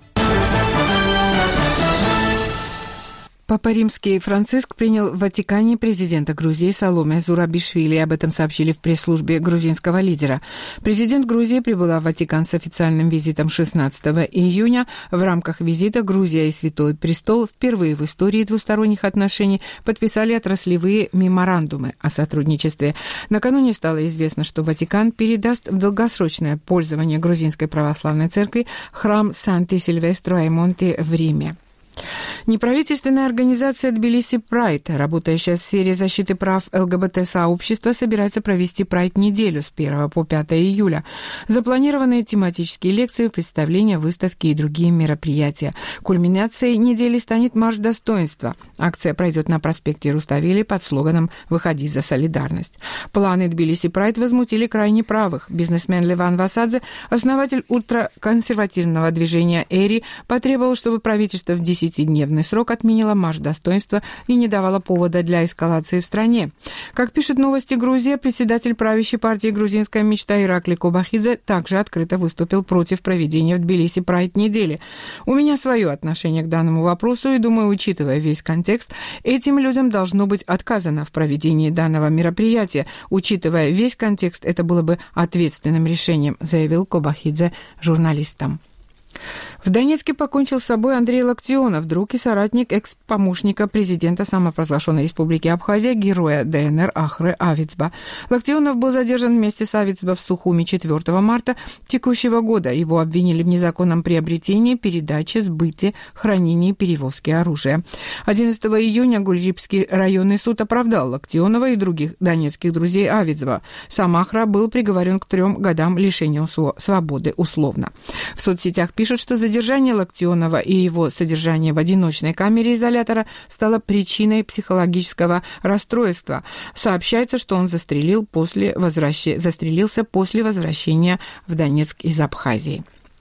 Speaker 2: Папа Римский Франциск принял в Ватикане президента Грузии Саломе Зурабишвили. Об этом сообщили в пресс-службе грузинского лидера. Президент Грузии прибыла в Ватикан с официальным визитом шестнадцатого июня. В рамках визита Грузия и Святой Престол впервые в истории двусторонних отношений подписали отраслевые меморандумы о сотрудничестве. Накануне стало известно, что Ватикан передаст в долгосрочное пользование Грузинской православной церкви храм Санти-Сильвестро Аймонти в Риме. Неправительственная организация Тбилиси Прайд, работающая в сфере защиты прав ЛГБТ-сообщества, собирается провести Прайд-неделю с первого по пятое июля. Запланированные тематические лекции, представления, выставки и другие мероприятия. Кульминацией недели станет марш достоинства. Акция пройдет на проспекте Руставели под слоганом «Выходи за солидарность». Планы Тбилиси Прайд возмутили крайне правых. Бизнесмен Леван Васадзе, основатель ультраконсервативного движения Эри, потребовал, чтобы правительство в десятидневный срок отменила марш достоинства и не давала повода для эскалации в стране. Как пишет «Новости Грузия», председатель правящей партии «Грузинская мечта» Иракли Кобахидзе также открыто выступил против проведения в Тбилиси Прайд-недели. «У меня свое отношение к данному вопросу, и, думаю, учитывая весь контекст, этим людям должно быть отказано в проведении данного мероприятия. Учитывая весь контекст, это было бы ответственным решением», заявил Кобахидзе журналистам. В Донецке покончил с собой Андрей Локтионов, друг и соратник экс-помощника президента самопровозглашенной республики Абхазия, героя ДНР Ахры Авицба. Локтионов был задержан вместе с Авицба в Сухуми четвёртого марта текущего года. Его обвинили в незаконном приобретении, передаче, сбыте, хранении и перевозке оружия. одиннадцатого июня Гульрипский районный суд оправдал Локтионова и других донецких друзей Авицба. Сам Ахра был приговорен к трем годам лишения свободы условно. В соцсетях пишут, что задержание Локтионова и его содержание в одиночной камере изолятора стало причиной психологического расстройства. Сообщается, что он застрелил после возвращ... застрелился после возвращения в Донецк из Абхазии.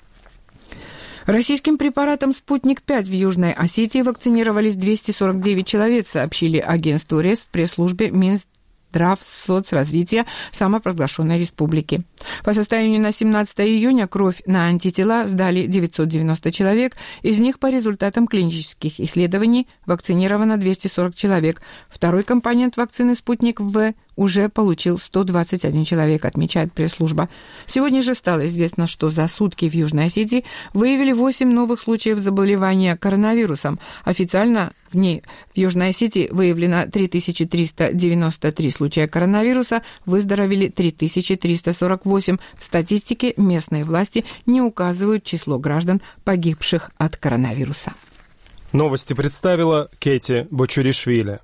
Speaker 2: Российским препаратом «Спутник-пять» в Южной Осетии вакцинировались двести сорок девять человек, сообщили агентству РЕС в пресс-службе Минздравсоцразвития соцразвития самопровозглашенной республики. По состоянию на семнадцатое июня кровь на антитела сдали девятьсот девяносто человек, из них по результатам клинических исследований вакцинировано двести сорок человек. Второй компонент вакцины «Спутник-В» уже получил сто двадцать один человек, отмечает пресс-служба. Сегодня же стало известно, что за сутки в Южной Осетии выявили восемь новых случаев заболевания коронавирусом. Официально в ней в Южной Осетии выявлено три тысячи триста девяносто три случая коронавируса, выздоровели три тысячи триста сорок восемь. В статистике местные власти не указывают число граждан, погибших от коронавируса.
Speaker 1: Новости представила Кейти Бочуришвили.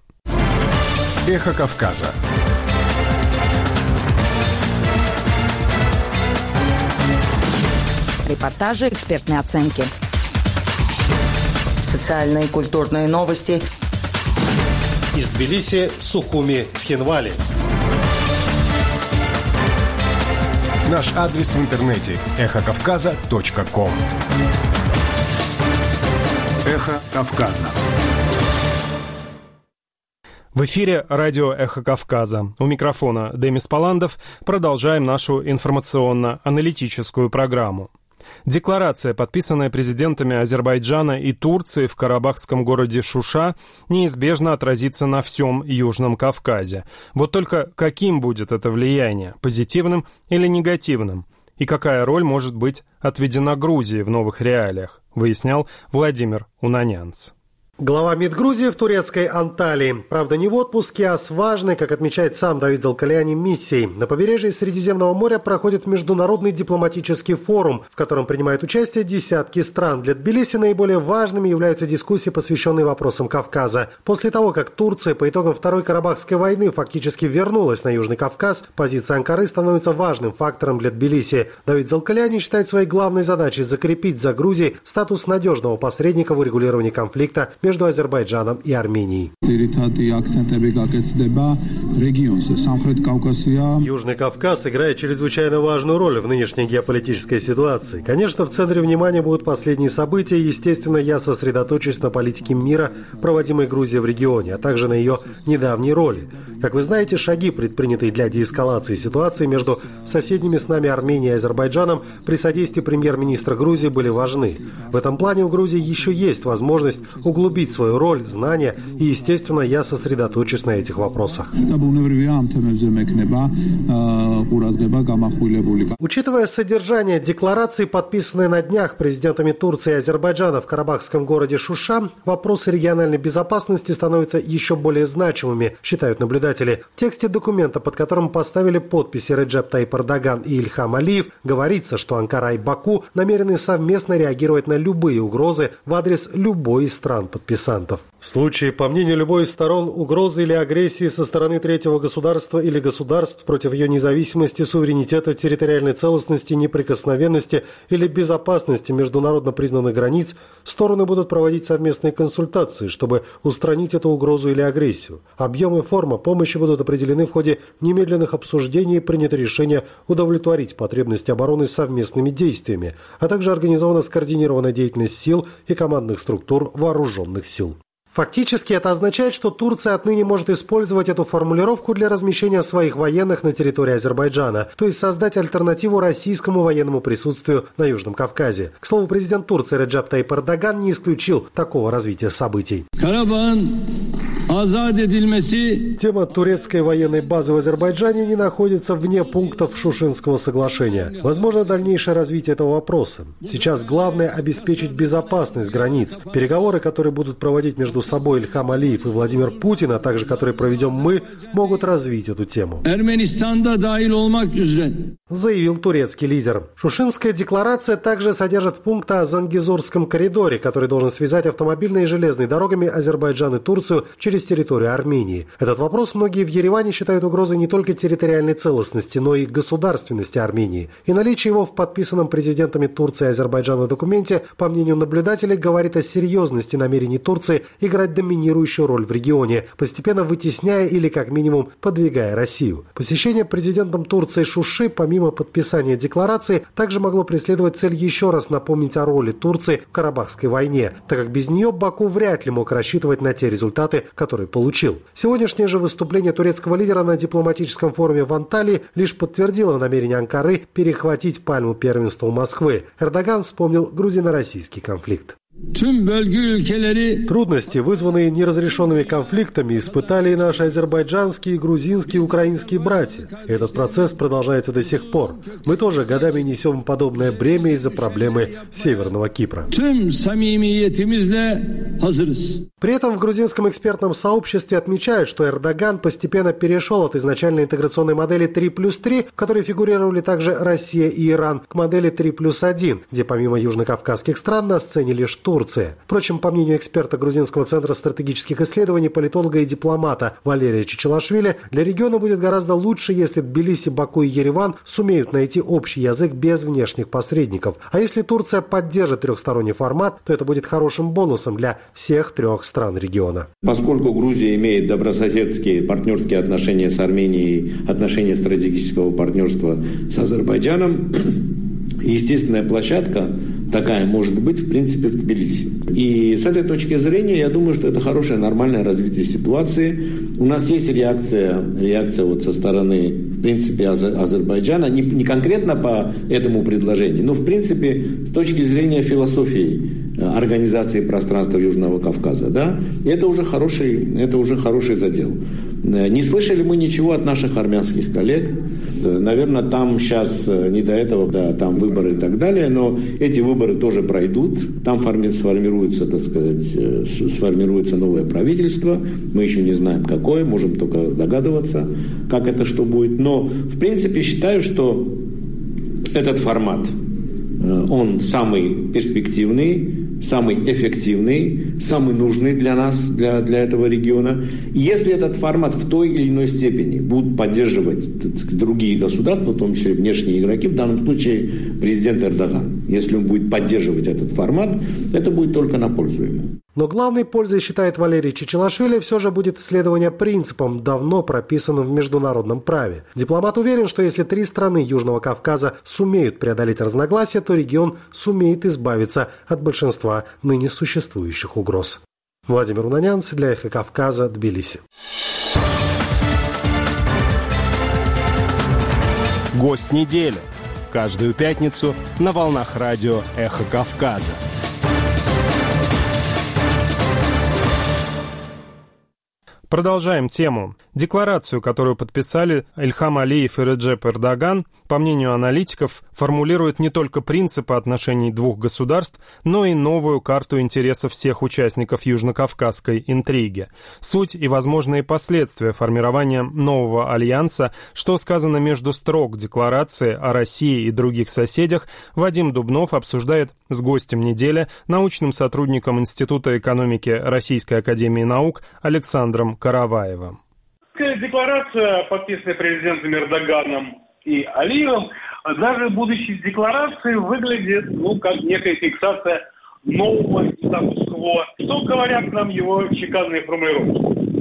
Speaker 8: Эхо Кавказа.
Speaker 5: Репортажи, экспертные оценки.
Speaker 14: Социальные и культурные новости.
Speaker 15: Из Тбилиси, Сухуми, Цхинвали.
Speaker 8: Наш адрес в интернете – эхо кавказа точка ком.
Speaker 15: Эхо Кавказа.
Speaker 1: В эфире радио «Эхо Кавказа». У микрофона Демис Паландов. Продолжаем нашу информационно-аналитическую программу. Декларация, подписанная президентами Азербайджана и Турции в карабахском городе Шуша, неизбежно отразится на всем Южном Кавказе. Вот только каким будет это влияние, позитивным или негативным? И какая роль может быть отведена Грузии в новых реалиях, выяснял Владимир Унанянц.
Speaker 15: Глава МИД Грузии в турецкой Анталии. Правда, не в отпуске, а с важной, как отмечает сам Давид Залкаляни, миссией. На побережье Средиземного моря проходит международный дипломатический форум, в котором принимают участие десятки стран. Для Тбилиси наиболее важными являются дискуссии, посвященные вопросам Кавказа. После того, как Турция по итогам Второй Карабахской войны фактически вернулась на Южный Кавказ, позиция Анкары становится важным фактором для Тбилиси. Давид Залкаляни считает своей главной задачей закрепить за Грузией статус надежного посредника в урегулировании конфликта между Азербайджаном и Арменией. Южный Кавказ играет чрезвычайно важную роль в нынешней геополитической ситуации. Конечно, в центре внимания будут последние события. Естественно, я сосредоточусь на политике мира, проводимой Грузией в регионе, а также на ее недавней роли. Как вы знаете, шаги, предпринятые для деэскалации ситуации между соседними с нами Арменией и Азербайджаном при содействии премьер-министра Грузии были важны. В этом плане у Грузии еще есть возможность углубить свою роль, знания, и, естественно, я сосредоточусь на этих вопросах. Учитывая содержание декларации, подписанной на днях президентами Турции и Азербайджана в карабахском городе Шуша, вопросы региональной безопасности становятся еще более значимыми, считают наблюдатели. В тексте документа, под которым поставили подписи Реджеп Тайип Эрдоган и Ильхам Алиев, говорится, что Анкара и Баку намерены совместно реагировать на любые угрозы в адрес любой из стран подписантов. В случае, по мнению любой из сторон, угрозы или агрессии со стороны третьего государства или государств против ее независимости, суверенитета, территориальной целостности, неприкосновенности или безопасности международно признанных границ, стороны будут проводить совместные консультации, чтобы устранить эту угрозу или агрессию. Объем и форма помощи будут определены в ходе немедленных обсуждений и принято решение удовлетворить потребности обороны совместными действиями, а также организована скоординированная деятельность сил и командных структур вооруженных сил. Фактически это означает, что Турция отныне может использовать эту формулировку для размещения своих военных на территории Азербайджана, то есть создать альтернативу российскому военному присутствию на Южном Кавказе. К слову, президент Турции Реджеп Тайип Эрдоган не исключил такого развития событий. Тема турецкой военной базы в Азербайджане не находится вне пунктов Шушинского соглашения. Возможно дальнейшее развитие этого вопроса. Сейчас главное обеспечить безопасность границ. Переговоры, которые будут проводить между собой Ильхам Алиев и Владимир Путин, а также которые проведем мы, могут развить эту тему. Заявил турецкий лидер. Шушинская декларация также содержит пункт о Зангезурском коридоре, который должен связать автомобильной и железной дорогами Азербайджан и Турцию через территорию Армении. Этот вопрос многие в Ереване считают угрозой не только территориальной целостности, но и государственности Армении. И наличие его в подписанном президентами Турции и Азербайджана документе, по мнению наблюдателей, говорит о серьезности намерений Турции играть доминирующую роль в регионе, постепенно вытесняя или как минимум подвигая Россию. Посещение президентом Турции Шуши, помимо подписания декларации, также могло преследовать цель еще раз напомнить о роли Турции в Карабахской войне, так как без нее Баку вряд ли мог рассчитывать на те результаты, которые получил. Сегодняшнее же выступление турецкого лидера на дипломатическом форуме в Анталии лишь подтвердило намерение Анкары перехватить пальму первенства у Москвы. Эрдоган вспомнил грузино-российский конфликт. Трудности, вызванные неразрешенными конфликтами, испытали и наши азербайджанские, грузинские и украинские братья. Этот процесс продолжается до сих пор. Мы тоже годами несем подобное бремя из-за проблемы Северного Кипра. При этом в грузинском экспертном сообществе отмечают, что Эрдоган постепенно перешел от изначальной интеграционной модели три плюс три, в которой фигурировали также Россия и Иран, к модели три плюс один, где помимо южнокавказских стран на сцене лишь Турция. Впрочем, по мнению эксперта Грузинского центра стратегических исследований, политолога и дипломата Валерия Чичилашвили, для региона будет гораздо лучше, если Тбилиси, Баку и Ереван сумеют найти общий язык без внешних посредников. А если Турция поддержит трехсторонний формат, то это будет хорошим бонусом для всех трех стран региона.
Speaker 16: Поскольку Грузия имеет добрососедские партнерские отношения с Арменией, отношения стратегического партнерства с Азербайджаном, естественная площадка такая может быть, в принципе, в Тбилиси. И с этой точки зрения, я думаю, что это хорошее, нормальное развитие ситуации. У нас есть реакция, реакция вот со стороны, в принципе, Азербайджана, не, не конкретно по этому предложению, но, в принципе, с точки зрения философии организации пространства Южного Кавказа, да, это уже хороший, это уже хороший задел. Не слышали мы ничего от наших армянских коллег. Наверное, там сейчас не до этого, да, там выборы и так далее, но эти выборы тоже пройдут. Там сформируется, так сказать, сформируется новое правительство. Мы еще не знаем, какое, можем только догадываться, как это что будет. Но, в принципе, считаю, что этот формат, он самый перспективный, самый эффективный, самый нужный для нас, для, для этого региона. Если этот формат в той или иной степени будут поддерживать, так сказать, другие государства, в том числе внешние игроки, в данном случае президент Эрдоган, если он будет поддерживать этот формат, это будет только на пользу ему.
Speaker 15: Но главной пользой, считает Валерий Чичилашвили, все же будет следование принципам, давно прописанным в международном праве. Дипломат уверен, что если три страны Южного Кавказа сумеют преодолеть разногласия, то регион сумеет избавиться от большинства ныне существующих угроз. Владимир Унанянц для «Эхо Кавказа», Тбилиси.
Speaker 1: Гость недели. Каждую пятницу на волнах радио «Эхо Кавказа». Продолжаем тему. Декларацию, которую подписали Ильхам Алиев и Реджеп Эрдоган, по мнению аналитиков, формулирует не только принципы отношений двух государств, но и новую карту интересов всех участников южнокавказской интриги. Суть и возможные последствия формирования нового альянса, что сказано между строк декларации о России и других соседях, Вадим Дубнов обсуждает с гостем недели, научным сотрудником Института экономики Российской академии наук Александром Караваевым.
Speaker 17: Декларация, подписанная президентом Эрдоганом и Алиевым, даже будучи декларацией, выглядит ну, как некая фиксация нового статус-кво. Что говорят нам его чеканные формулировки?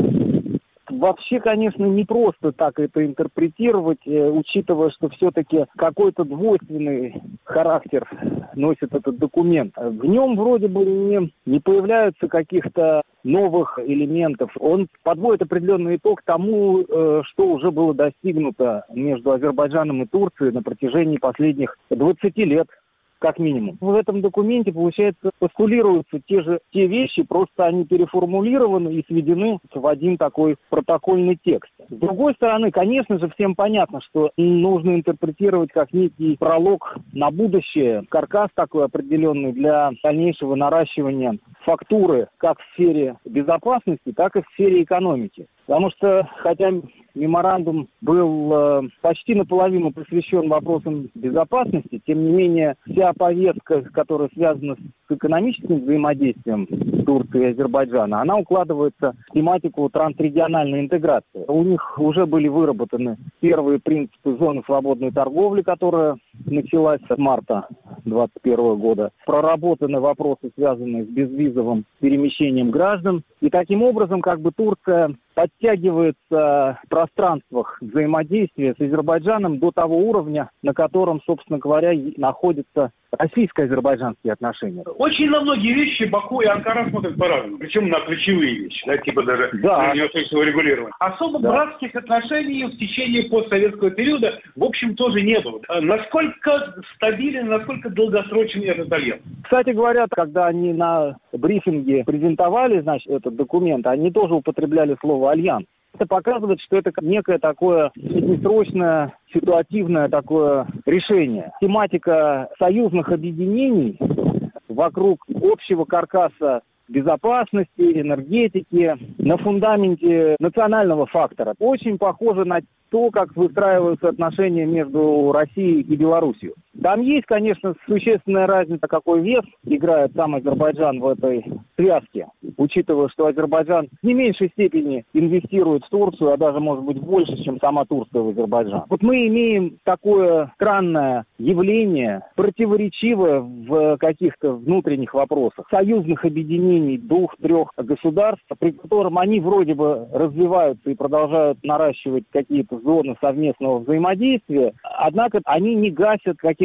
Speaker 18: Вообще, конечно, не просто так это интерпретировать, учитывая, что все-таки какой-то двойственный характер носит этот документ. В нем вроде бы не, не появляются каких-то новых элементов. Он подводит определенный итог тому, что уже было достигнуто между Азербайджаном и Турцией на протяжении последних двадцати лет. Как минимум. В этом документе, получается, постулируются те же те вещи, просто они переформулированы и сведены в один такой протокольный текст. С другой стороны, конечно же, всем понятно, что нужно интерпретировать как некий пролог на будущее, каркас такой определенный для дальнейшего наращивания фактуры как в сфере безопасности, так и в сфере экономики. Потому что, хотя меморандум был э, почти наполовину посвящен вопросам безопасности, тем не менее вся повестка, которая связана с экономическим взаимодействием Турции и Азербайджана, она укладывается в тематику трансрегиональной интеграции. У них уже были выработаны первые принципы зоны свободной торговли, которая началась с марта двадцать первого года. Проработаны вопросы, связанные с безвизовым перемещением граждан. И таким образом, как бы Турция подтягивается в пространствах взаимодействия с Азербайджаном до того уровня, на котором, собственно говоря, находятся российско-азербайджанские отношения.
Speaker 17: Очень на многие вещи Баку и Анкара смотрят по-разному. Причем на ключевые вещи, да, типа даже
Speaker 18: да.
Speaker 17: дальневосточного регулирования. Особо да. братских отношений в течение постсоветского периода, в общем, тоже не было. Насколько стабилен, насколько долгосрочен этот альянс?
Speaker 18: Кстати говоря, когда они на брифинге презентовали, значит, этот документ, они тоже употребляли слово «альянс». Это показывает, что это некое такое среднесрочное, ситуативное такое решение. Тематика союзных объединений вокруг общего каркаса безопасности, энергетики, на фундаменте национального фактора. Очень похоже на то, как выстраиваются отношения между Россией и Белоруссией. Там есть, конечно, существенная разница, какой вес играет сам Азербайджан в этой связке, учитывая, что Азербайджан в не меньшей степени инвестирует в Турцию, а даже, может быть, больше, чем сама Турция в Азербайджан. Вот мы имеем такое странное явление, противоречивое в каких-то внутренних вопросах, союзных объединений двух-трех государств, при котором они вроде бы развиваются и продолжают наращивать какие-то зоны совместного взаимодействия, однако они не гасят каких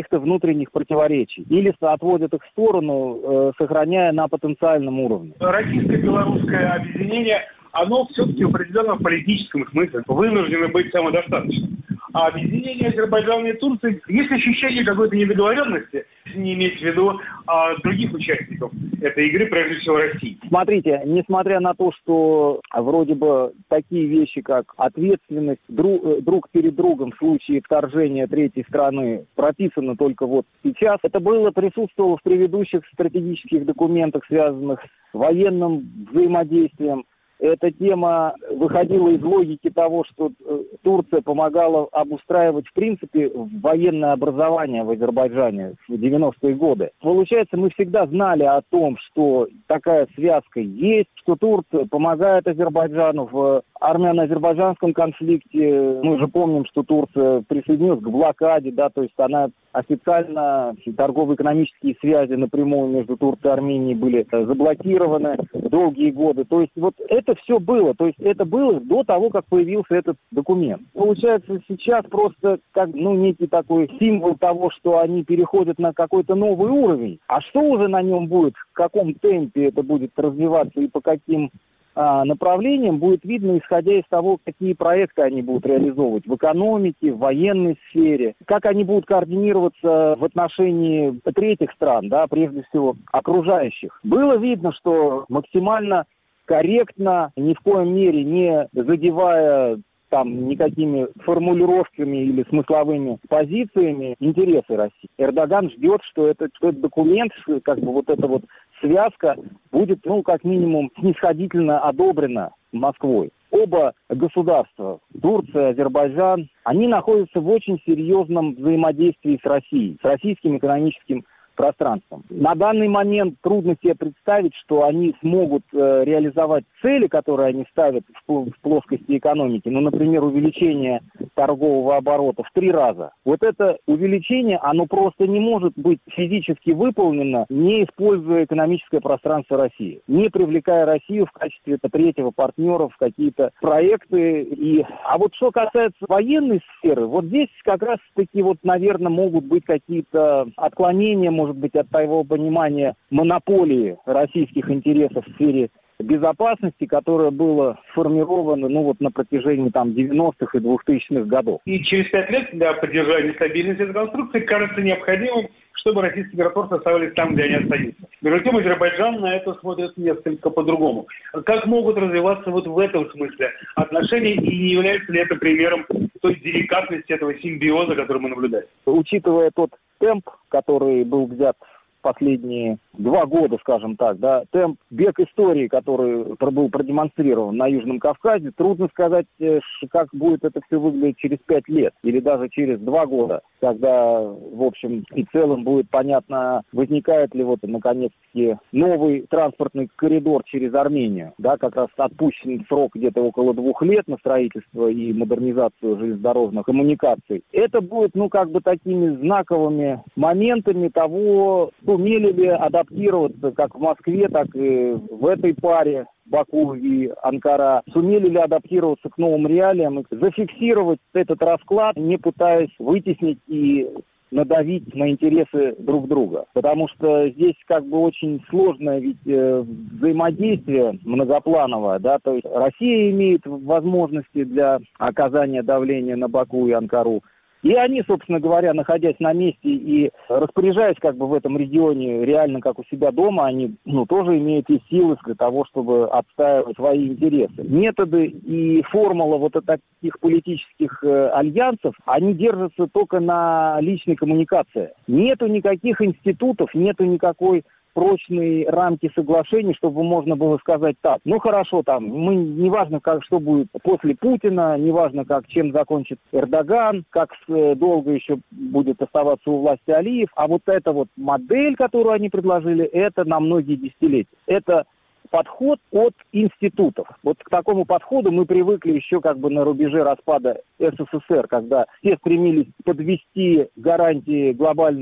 Speaker 18: каких-то внутренних противоречий или отводят их в сторону, э, сохраняя на потенциальном уровне.
Speaker 17: Российско-белорусское объединение, оно все-таки в определенном политическом смысле вынуждено быть самодостаточным. А объединение Азербайджана и Турции, есть ощущение какой-то недоговоренности, не иметь в виду а, других участников этой игры, прежде всего России.
Speaker 18: Смотрите, несмотря на то, что вроде бы такие вещи, как ответственность друг, друг перед другом в случае вторжения третьей страны прописаны только вот сейчас, это было, присутствовало в предыдущих стратегических документах, связанных с военным взаимодействием. Эта тема выходила из логики того, что Турция помогала обустраивать, в принципе, военное образование в Азербайджане в девяностые годы. Получается, мы всегда знали о том, что такая связка есть, что Турция помогает Азербайджану в армяно-азербайджанском конфликте. Мы же помним, что Турция присоединилась к блокаде, да, то есть она официально, торгово-экономические связи напрямую между Турцией и Арменией были заблокированы долгие годы. То есть вот это все было, то есть это было до того, как появился этот документ. Получается, сейчас просто как, ну, некий такой символ того, что они переходят на какой-то новый уровень. А что уже на нем будет, в каком темпе это будет развиваться и по каким направлениям, будет видно, исходя из того, какие проекты они будут реализовывать в экономике, в военной сфере, как они будут координироваться в отношении третьих стран, да, прежде всего окружающих. Было видно, что максимально корректно, ни в коем мере не задевая там никакими формулировками или смысловыми позициями интересы России. Эрдоган ждет, что этот, что этот документ, как бы вот эта вот связка будет, ну, как минимум, снисходительно одобрена Москвой. Оба государства, Турция, Азербайджан, они находятся в очень серьезном взаимодействии с Россией, с российским экономическим пространством. На данный момент трудно себе представить, что они смогут э, реализовать цели, которые они ставят в, в плоскости экономики. Ну, например, увеличение торгового оборота в три раза. Вот это увеличение, оно просто не может быть физически выполнено, не используя экономическое пространство России, не привлекая Россию в качестве третьего партнера в какие-то проекты. И... А вот что касается военной сферы, вот здесь как раз-таки, вот, наверное, могут быть какие-то отклонения, может быть, от того понимания монополии российских интересов в сфере безопасности, которое было сформировано, ну, вот на протяжении там девяностых и двухтысячных годов.
Speaker 17: И через пять лет для поддержания стабильности этой конструкции кажется необходимым, чтобы российские аэропорты оставались там, где они остаются. Между тем, Азербайджан на это смотрит несколько по-другому. Как могут развиваться вот в этом смысле отношения, и не является ли это примером той деликатности этого симбиоза, который мы наблюдаем?
Speaker 18: Учитывая тот темп, который был взят последние два года, скажем так, да, темп, бег истории, который был продемонстрирован на Южном Кавказе, трудно сказать, как будет это все выглядеть через пять лет или даже через два года, когда, в общем и целом будет понятно, возникает ли вот, наконец-таки, новый транспортный коридор через Армению, да, как раз отпущен срок где-то около двух лет на строительство и модернизацию железнодорожных коммуникаций. Это будет, ну, как бы такими знаковыми моментами того, сумели ли адаптироваться как в Москве, так и в этой паре Баку и Анкара, сумели ли адаптироваться к новым реалиям и зафиксировать этот расклад, не пытаясь вытеснить и надавить на интересы друг друга. Потому что здесь как бы очень сложное ведь э, взаимодействие многоплановое, да, то есть Россия имеет возможности для оказания давления на Баку и Анкару. И они, собственно говоря, находясь на месте и распоряжаясь как бы в этом регионе реально как у себя дома, они, ну, тоже имеют и силы для того, чтобы отстаивать свои интересы. Методы и формула вот таких политических э, альянсов, они держатся только на личной коммуникации. Нету никаких институтов, нету никакой прочные рамки соглашений, чтобы можно было сказать так: ну хорошо, там, мы, неважно, как, что будет после Путина, неважно, как, чем закончит Эрдоган, как э, долго еще будет оставаться у власти Алиев, а вот эта вот модель, которую они предложили, это на многие десятилетия. Это подход от институтов. Вот к такому подходу мы привыкли еще как бы на рубеже распада СССР, когда все стремились подвести гарантии глобальной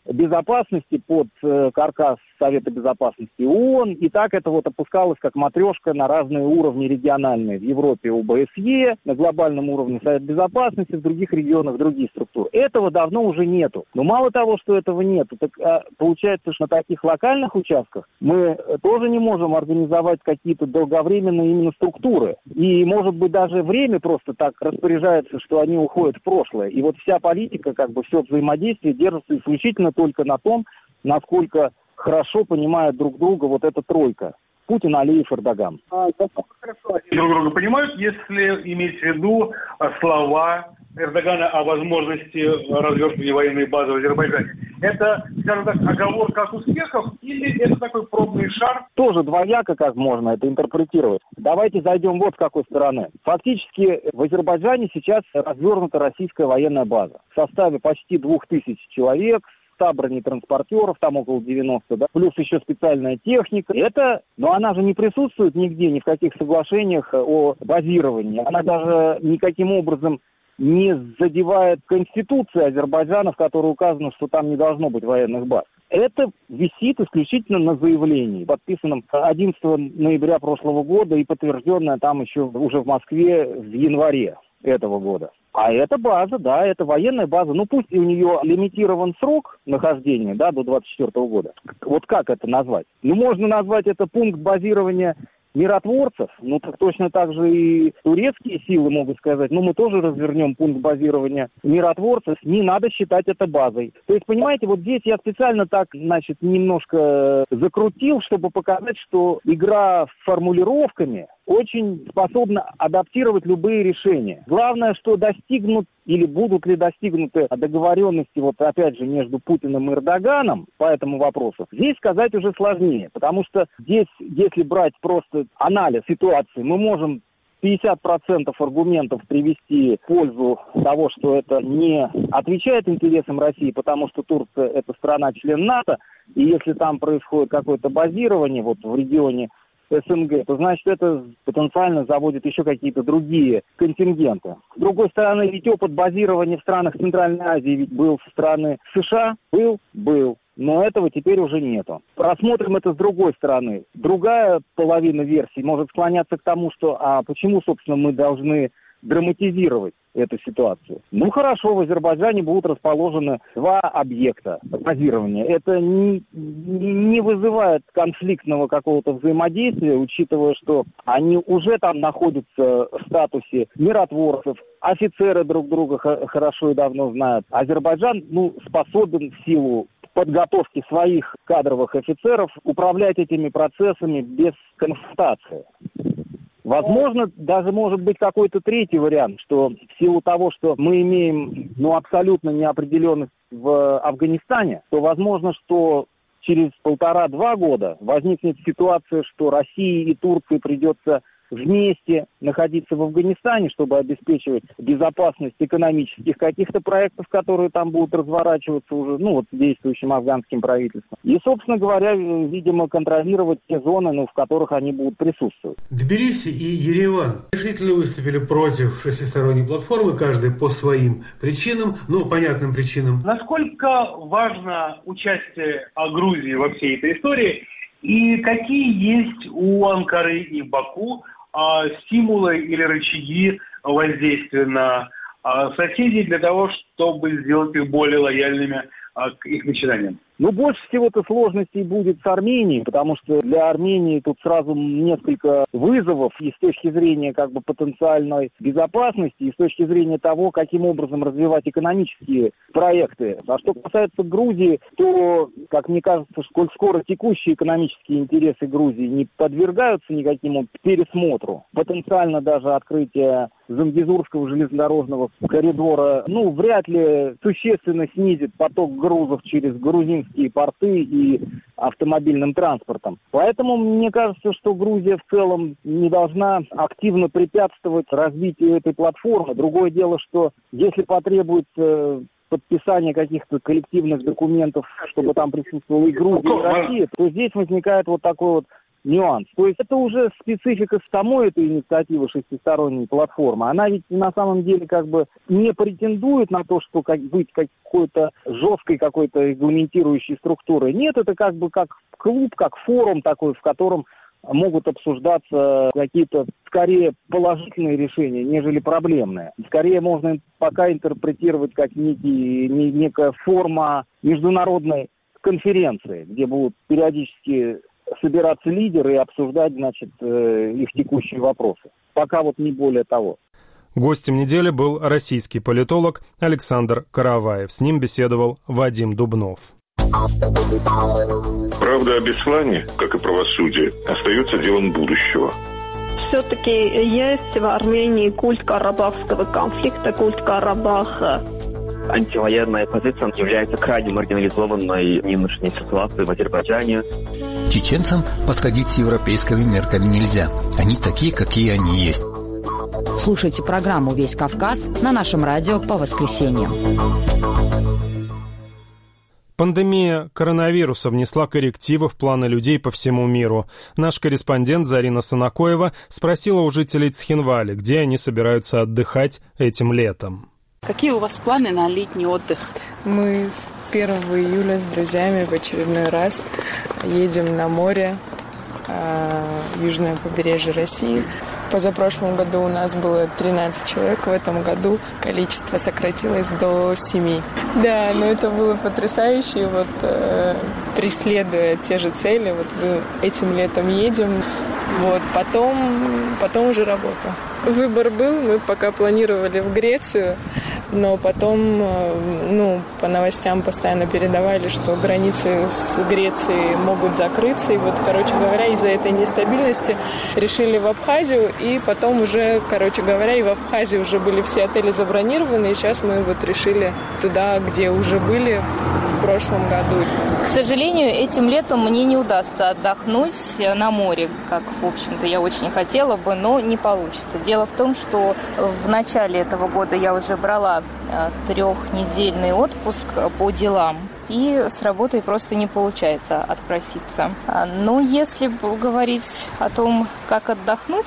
Speaker 18: безопасности под каркас Совета Безопасности ООН, и так это вот опускалось как матрешка на разные уровни региональные. В Европе ОБСЕ, на глобальном уровне Совет Безопасности, в других регионах другие структуры. Этого давно уже нету. Но мало того, что этого нету, так а, получается, что на таких локальных участках мы тоже не можем организовать какие-то долговременные именно структуры. И, может быть, даже время просто так распоряжается, что они уходят в прошлое. И вот вся политика, как бы все взаимодействие держится исключительно только на том, насколько хорошо понимают друг друга вот эта тройка. Путин, Алиев, Эрдоган.
Speaker 17: А, хорошо они друг друга понимают, если иметь в виду слова Эрдогана о возможности развертывания военной базы в Азербайджане. Это, скажем так, оговорка от успехов или это такой пробный шар?
Speaker 18: Тоже двояко, как можно это интерпретировать. Давайте зайдем вот с какой стороны. Фактически в Азербайджане сейчас развернута российская военная база в составе почти двух тысяч человек, ста бронетранспортеров, там около девяноста, да, плюс еще специальная техника. Это, но она же не присутствует нигде, ни в каких соглашениях о базировании. Она даже никаким образом не задевает Конституции Азербайджана, в которой указано, что там не должно быть военных баз. Это висит исключительно на заявлении, подписанном одиннадцатого ноября прошлого года и подтвержденное там еще уже в Москве в январе этого года. А это база, да, это военная база. Ну, пусть и у нее лимитирован срок нахождения, да, до двадцать четвёртого года. Вот как это назвать? Ну, можно назвать это пункт базирования миротворцев, ну так точно так же и турецкие силы могут сказать, ну мы тоже развернем пункт базирования миротворцев, не надо считать это базой. То есть, понимаете, вот здесь я специально так, значит, немножко закрутил, чтобы показать, что игра с формулировками очень способна адаптировать любые решения. Главное, что достигнут или будут ли достигнуты договоренности, вот опять же, между Путиным и Эрдоганом по этому вопросу, здесь сказать уже сложнее, потому что здесь, если брать просто анализ ситуации, мы можем пятьдесят процентов аргументов привести в пользу того, что это не отвечает интересам России, потому что Турция – это страна-член НАТО, и если там происходит какое-то базирование вот в регионе СНГ, то значит это потенциально заводит еще какие-то другие контингенты. С другой стороны, ведь опыт базирования в странах Центральной Азии ведь был со стороны США, был, был. Но этого теперь уже нету. Рассмотрим это с другой стороны. Другая половина версий может склоняться к тому, что а почему, собственно, мы должны драматизировать эту ситуацию. Ну хорошо, в Азербайджане будут расположены два объекта базирования. Это не, не вызывает конфликтного какого-то взаимодействия, учитывая, что они уже там находятся в статусе миротворцев, офицеры друг друга хорошо и давно знают. Азербайджан, ну, способен в силу подготовки своих кадровых офицеров управлять этими процессами без конфронтации. Возможно, даже может быть какой-то третий вариант, что в силу того, что мы имеем ну, абсолютно неопределенность в Афганистане, то возможно, что через полтора-два года возникнет ситуация, что России и Турции придется вместе находиться в Афганистане, чтобы обеспечивать безопасность экономических каких-то проектов, которые там будут разворачиваться уже, ну, вот действующим афганским правительством. И, собственно говоря, видимо, контролировать те зоны, ну, в которых они будут присутствовать.
Speaker 19: Тбилиси и Ереван решительно выступили против шестисторонней платформы, каждый по своим причинам, ну, понятным причинам.
Speaker 17: Насколько важно участие Грузии во всей этой истории и какие есть у Анкары и Баку стимулы или рычаги воздействия на соседей для того, чтобы сделать их более лояльными к их начинаниям?
Speaker 18: Ну, больше всего-то сложностей будет с Арменией, потому что для Армении тут сразу несколько вызовов и с точки зрения как бы потенциальной безопасности, и с точки зрения того, каким образом развивать экономические проекты. А что касается Грузии, то, как мне кажется, сколь скоро текущие экономические интересы Грузии не подвергаются никакому пересмотру, потенциально даже открытие Зангезурского железнодорожного коридора, ну, вряд ли существенно снизит поток грузов через грузинские порты и автомобильным транспортом. Поэтому мне кажется, что Грузия в целом не должна активно препятствовать развитию этой платформы. Другое дело, что если потребуется подписание каких-то коллективных документов, чтобы там присутствовала и Грузия, и Россия, то здесь возникает вот такой вот нюанс. То есть это уже специфика самой этой инициативы шестисторонней платформы. Она ведь на самом деле как бы не претендует на то, что как быть какой-то жесткой какой-то регламентирующей структурой. Нет, это как бы как клуб, как форум такой, в котором могут обсуждаться какие-то скорее положительные решения, нежели проблемные. Скорее можно пока интерпретировать как некий, некая форма международной конференции, где будут периодически собираться лидеры и обсуждать, значит, их текущие вопросы. Пока вот не более того.
Speaker 1: Гостем недели был российский политолог Александр Караваев. С ним беседовал Вадим Дубнов.
Speaker 20: Правда о Беслане, как и правосудие, остается делом будущего.
Speaker 21: Все-таки есть в Армении культ карабахского конфликта, культ Карабаха.
Speaker 22: Антивоенная позиция является крайне маргинализованной в нынешней ситуации в Азербайджане.
Speaker 23: Чеченцам подходить с европейскими мерками нельзя. Они такие, какие они есть.
Speaker 5: Слушайте программу «Весь Кавказ» на нашем радио по воскресеньям.
Speaker 1: Пандемия коронавируса внесла коррективы в планы людей по всему миру. Наш корреспондент Зарина Санакоева спросила у жителей Цхинвали, где они собираются отдыхать этим летом.
Speaker 24: Какие у вас планы на летний отдых?
Speaker 25: Мы с первого июля с друзьями в очередной раз едем на море, южное побережье России. В позапрошлом году у нас было тринадцать человек, в этом году количество сократилось до семи. Да, но это было потрясающе. Вот э, преследуя те же цели, вот мы этим летом едем, вот потом, потом уже работа. Выбор был, мы пока планировали в Грецию, но потом, ну, по новостям постоянно передавали, что границы с Грецией могут закрыться. И вот, короче говоря, из-за этой нестабильности решили в Абхазию. И потом уже, короче говоря, и в Абхазии уже были все отели забронированы. И сейчас мы вот решили туда, где уже были в прошлом году.
Speaker 26: К сожалению, этим летом мне не удастся отдохнуть на море, как, в общем-то, я очень хотела бы, но не получится. Дело в том, что в начале этого года я уже брала трехнедельный отпуск по делам, и с работой просто не получается отпроситься. Но если говорить о том, как отдохнуть,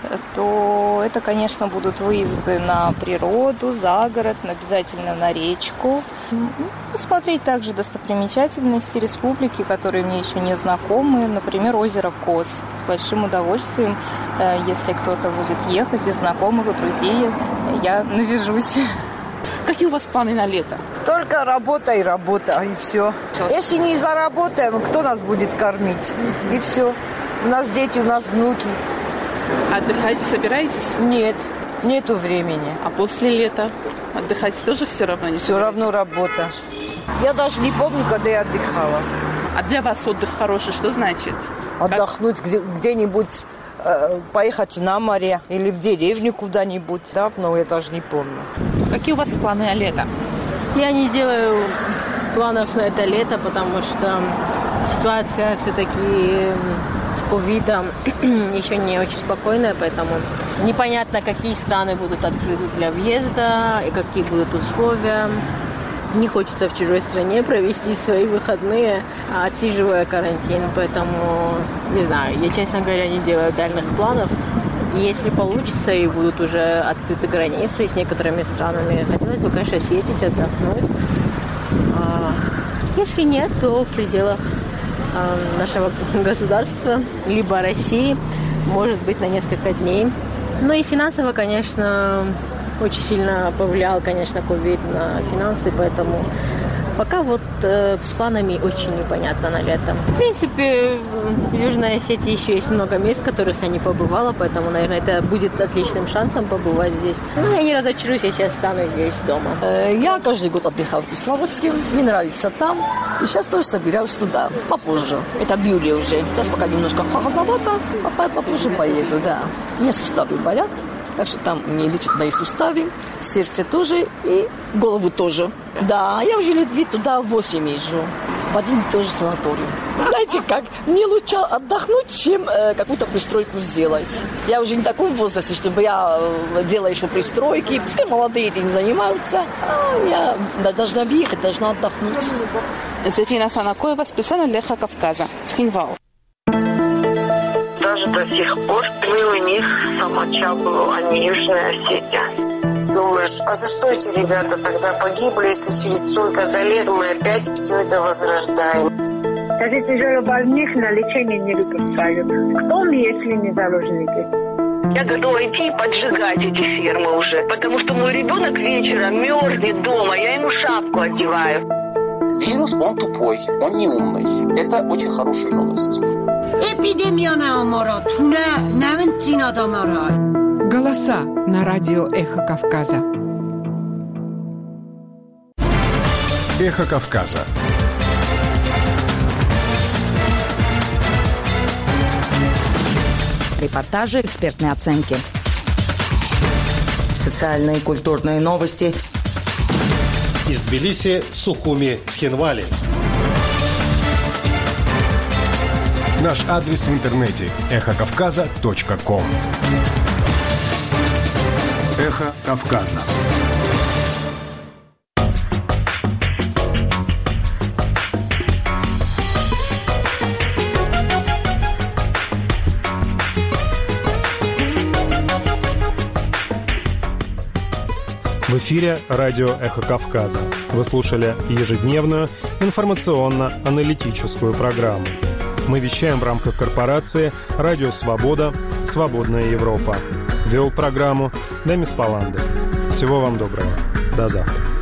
Speaker 26: то это, конечно, будут выезды на природу, за город, обязательно на речку. Посмотреть также достопримечательности республики, которые мне еще не знакомы. Например, озеро Коз. С большим удовольствием, если кто-то будет ехать из знакомых, друзей, я навяжусь.
Speaker 24: Какие у вас планы на лето?
Speaker 27: Только работа и работа, и все. Если не заработаем, кто нас будет кормить? И все. У нас дети, у нас внуки.
Speaker 24: Отдыхать собираетесь?
Speaker 27: Нет, нету времени.
Speaker 24: А после лета отдыхать тоже все равно не
Speaker 27: Все
Speaker 24: собираетесь?
Speaker 27: равно работа. Я даже не помню, когда я отдыхала.
Speaker 24: А для вас отдых хороший что значит?
Speaker 27: Отдохнуть где- где-нибудь, э, поехать на море или в деревню куда-нибудь. Давно я даже не помню.
Speaker 24: Какие у вас планы на лето?
Speaker 28: Я не делаю планов на это лето, потому что ситуация все-таки с ковидом еще не очень спокойная, поэтому непонятно, какие страны будут открыты для въезда и какие будут условия. Не хочется в чужой стране провести свои выходные, отсиживая карантин, поэтому, не знаю, я, честно говоря, не делаю дальних планов. Если получится и будут уже открыты границы с некоторыми странами, хотелось бы, конечно, съездить, отдохнуть. Если нет, то в пределах нашего государства, либо России, может быть, на несколько дней. Ну и финансово, конечно, очень сильно повлиял, конечно, ковид на финансы, поэтому пока вот э, с планами очень непонятно на лето. В принципе, в Южной Осетии еще есть много мест, в которых я не побывала, поэтому, наверное, это будет отличным шансом побывать здесь. Ну, я не разочаруюсь, если останусь здесь дома.
Speaker 29: Я каждый год отдыхаю в Кисловодске, мне нравится там, и сейчас тоже собираюсь туда, попозже. Это в июле уже. Сейчас пока немножко холодновато, а попозже поеду, да. У меня суставы болят. Так что там мне лечат мои суставы, сердце тоже и голову тоже. Да, я уже лет туда восемь езжу. В один и тот же санаторий. Знаете как, мне лучше отдохнуть, чем э, какую-то пристройку сделать. Я уже не в таком возрасте, чтобы я э, делала еще пристройки. Пускай молодые этим занимаются. А я должна въехать, должна отдохнуть.
Speaker 24: Зарина Санакоева специально для Эхо Кавказа. Цхинвал.
Speaker 3: до сих пор. Мы у них Самачаблу, а не Южная Осетия. Думаешь, а за что эти ребята тогда погибли, если через столько-то лет мы опять все это возрождаем?
Speaker 4: Даже тяжелобольных на лечение не выпускают. Кто мы, если не заложники?
Speaker 3: Я готова идти и поджигать эти фермы уже, потому что мой ребенок вечером мерзнет дома, я ему шапку одеваю.
Speaker 6: Вирус, он тупой, он не умный. Это очень хорошая новость.
Speaker 2: Голоса на радио «Эхо Кавказа».
Speaker 8: «Эхо Кавказа».
Speaker 5: Репортажи, экспертные оценки.
Speaker 14: Социальные и культурные новости.
Speaker 15: Из Тбилиси, Сухуми, Цхинвали.
Speaker 8: Наш адрес в интернете – эхо кавказа точка ком. «Эхо Кавказа».
Speaker 1: В эфире радио «Эхо Кавказа». Вы слушали ежедневную информационно-аналитическую программу. Мы вещаем в рамках корпорации «Радио Свобода. Свободная Европа». Вел программу Демис Паландов. Всего вам доброго. До завтра.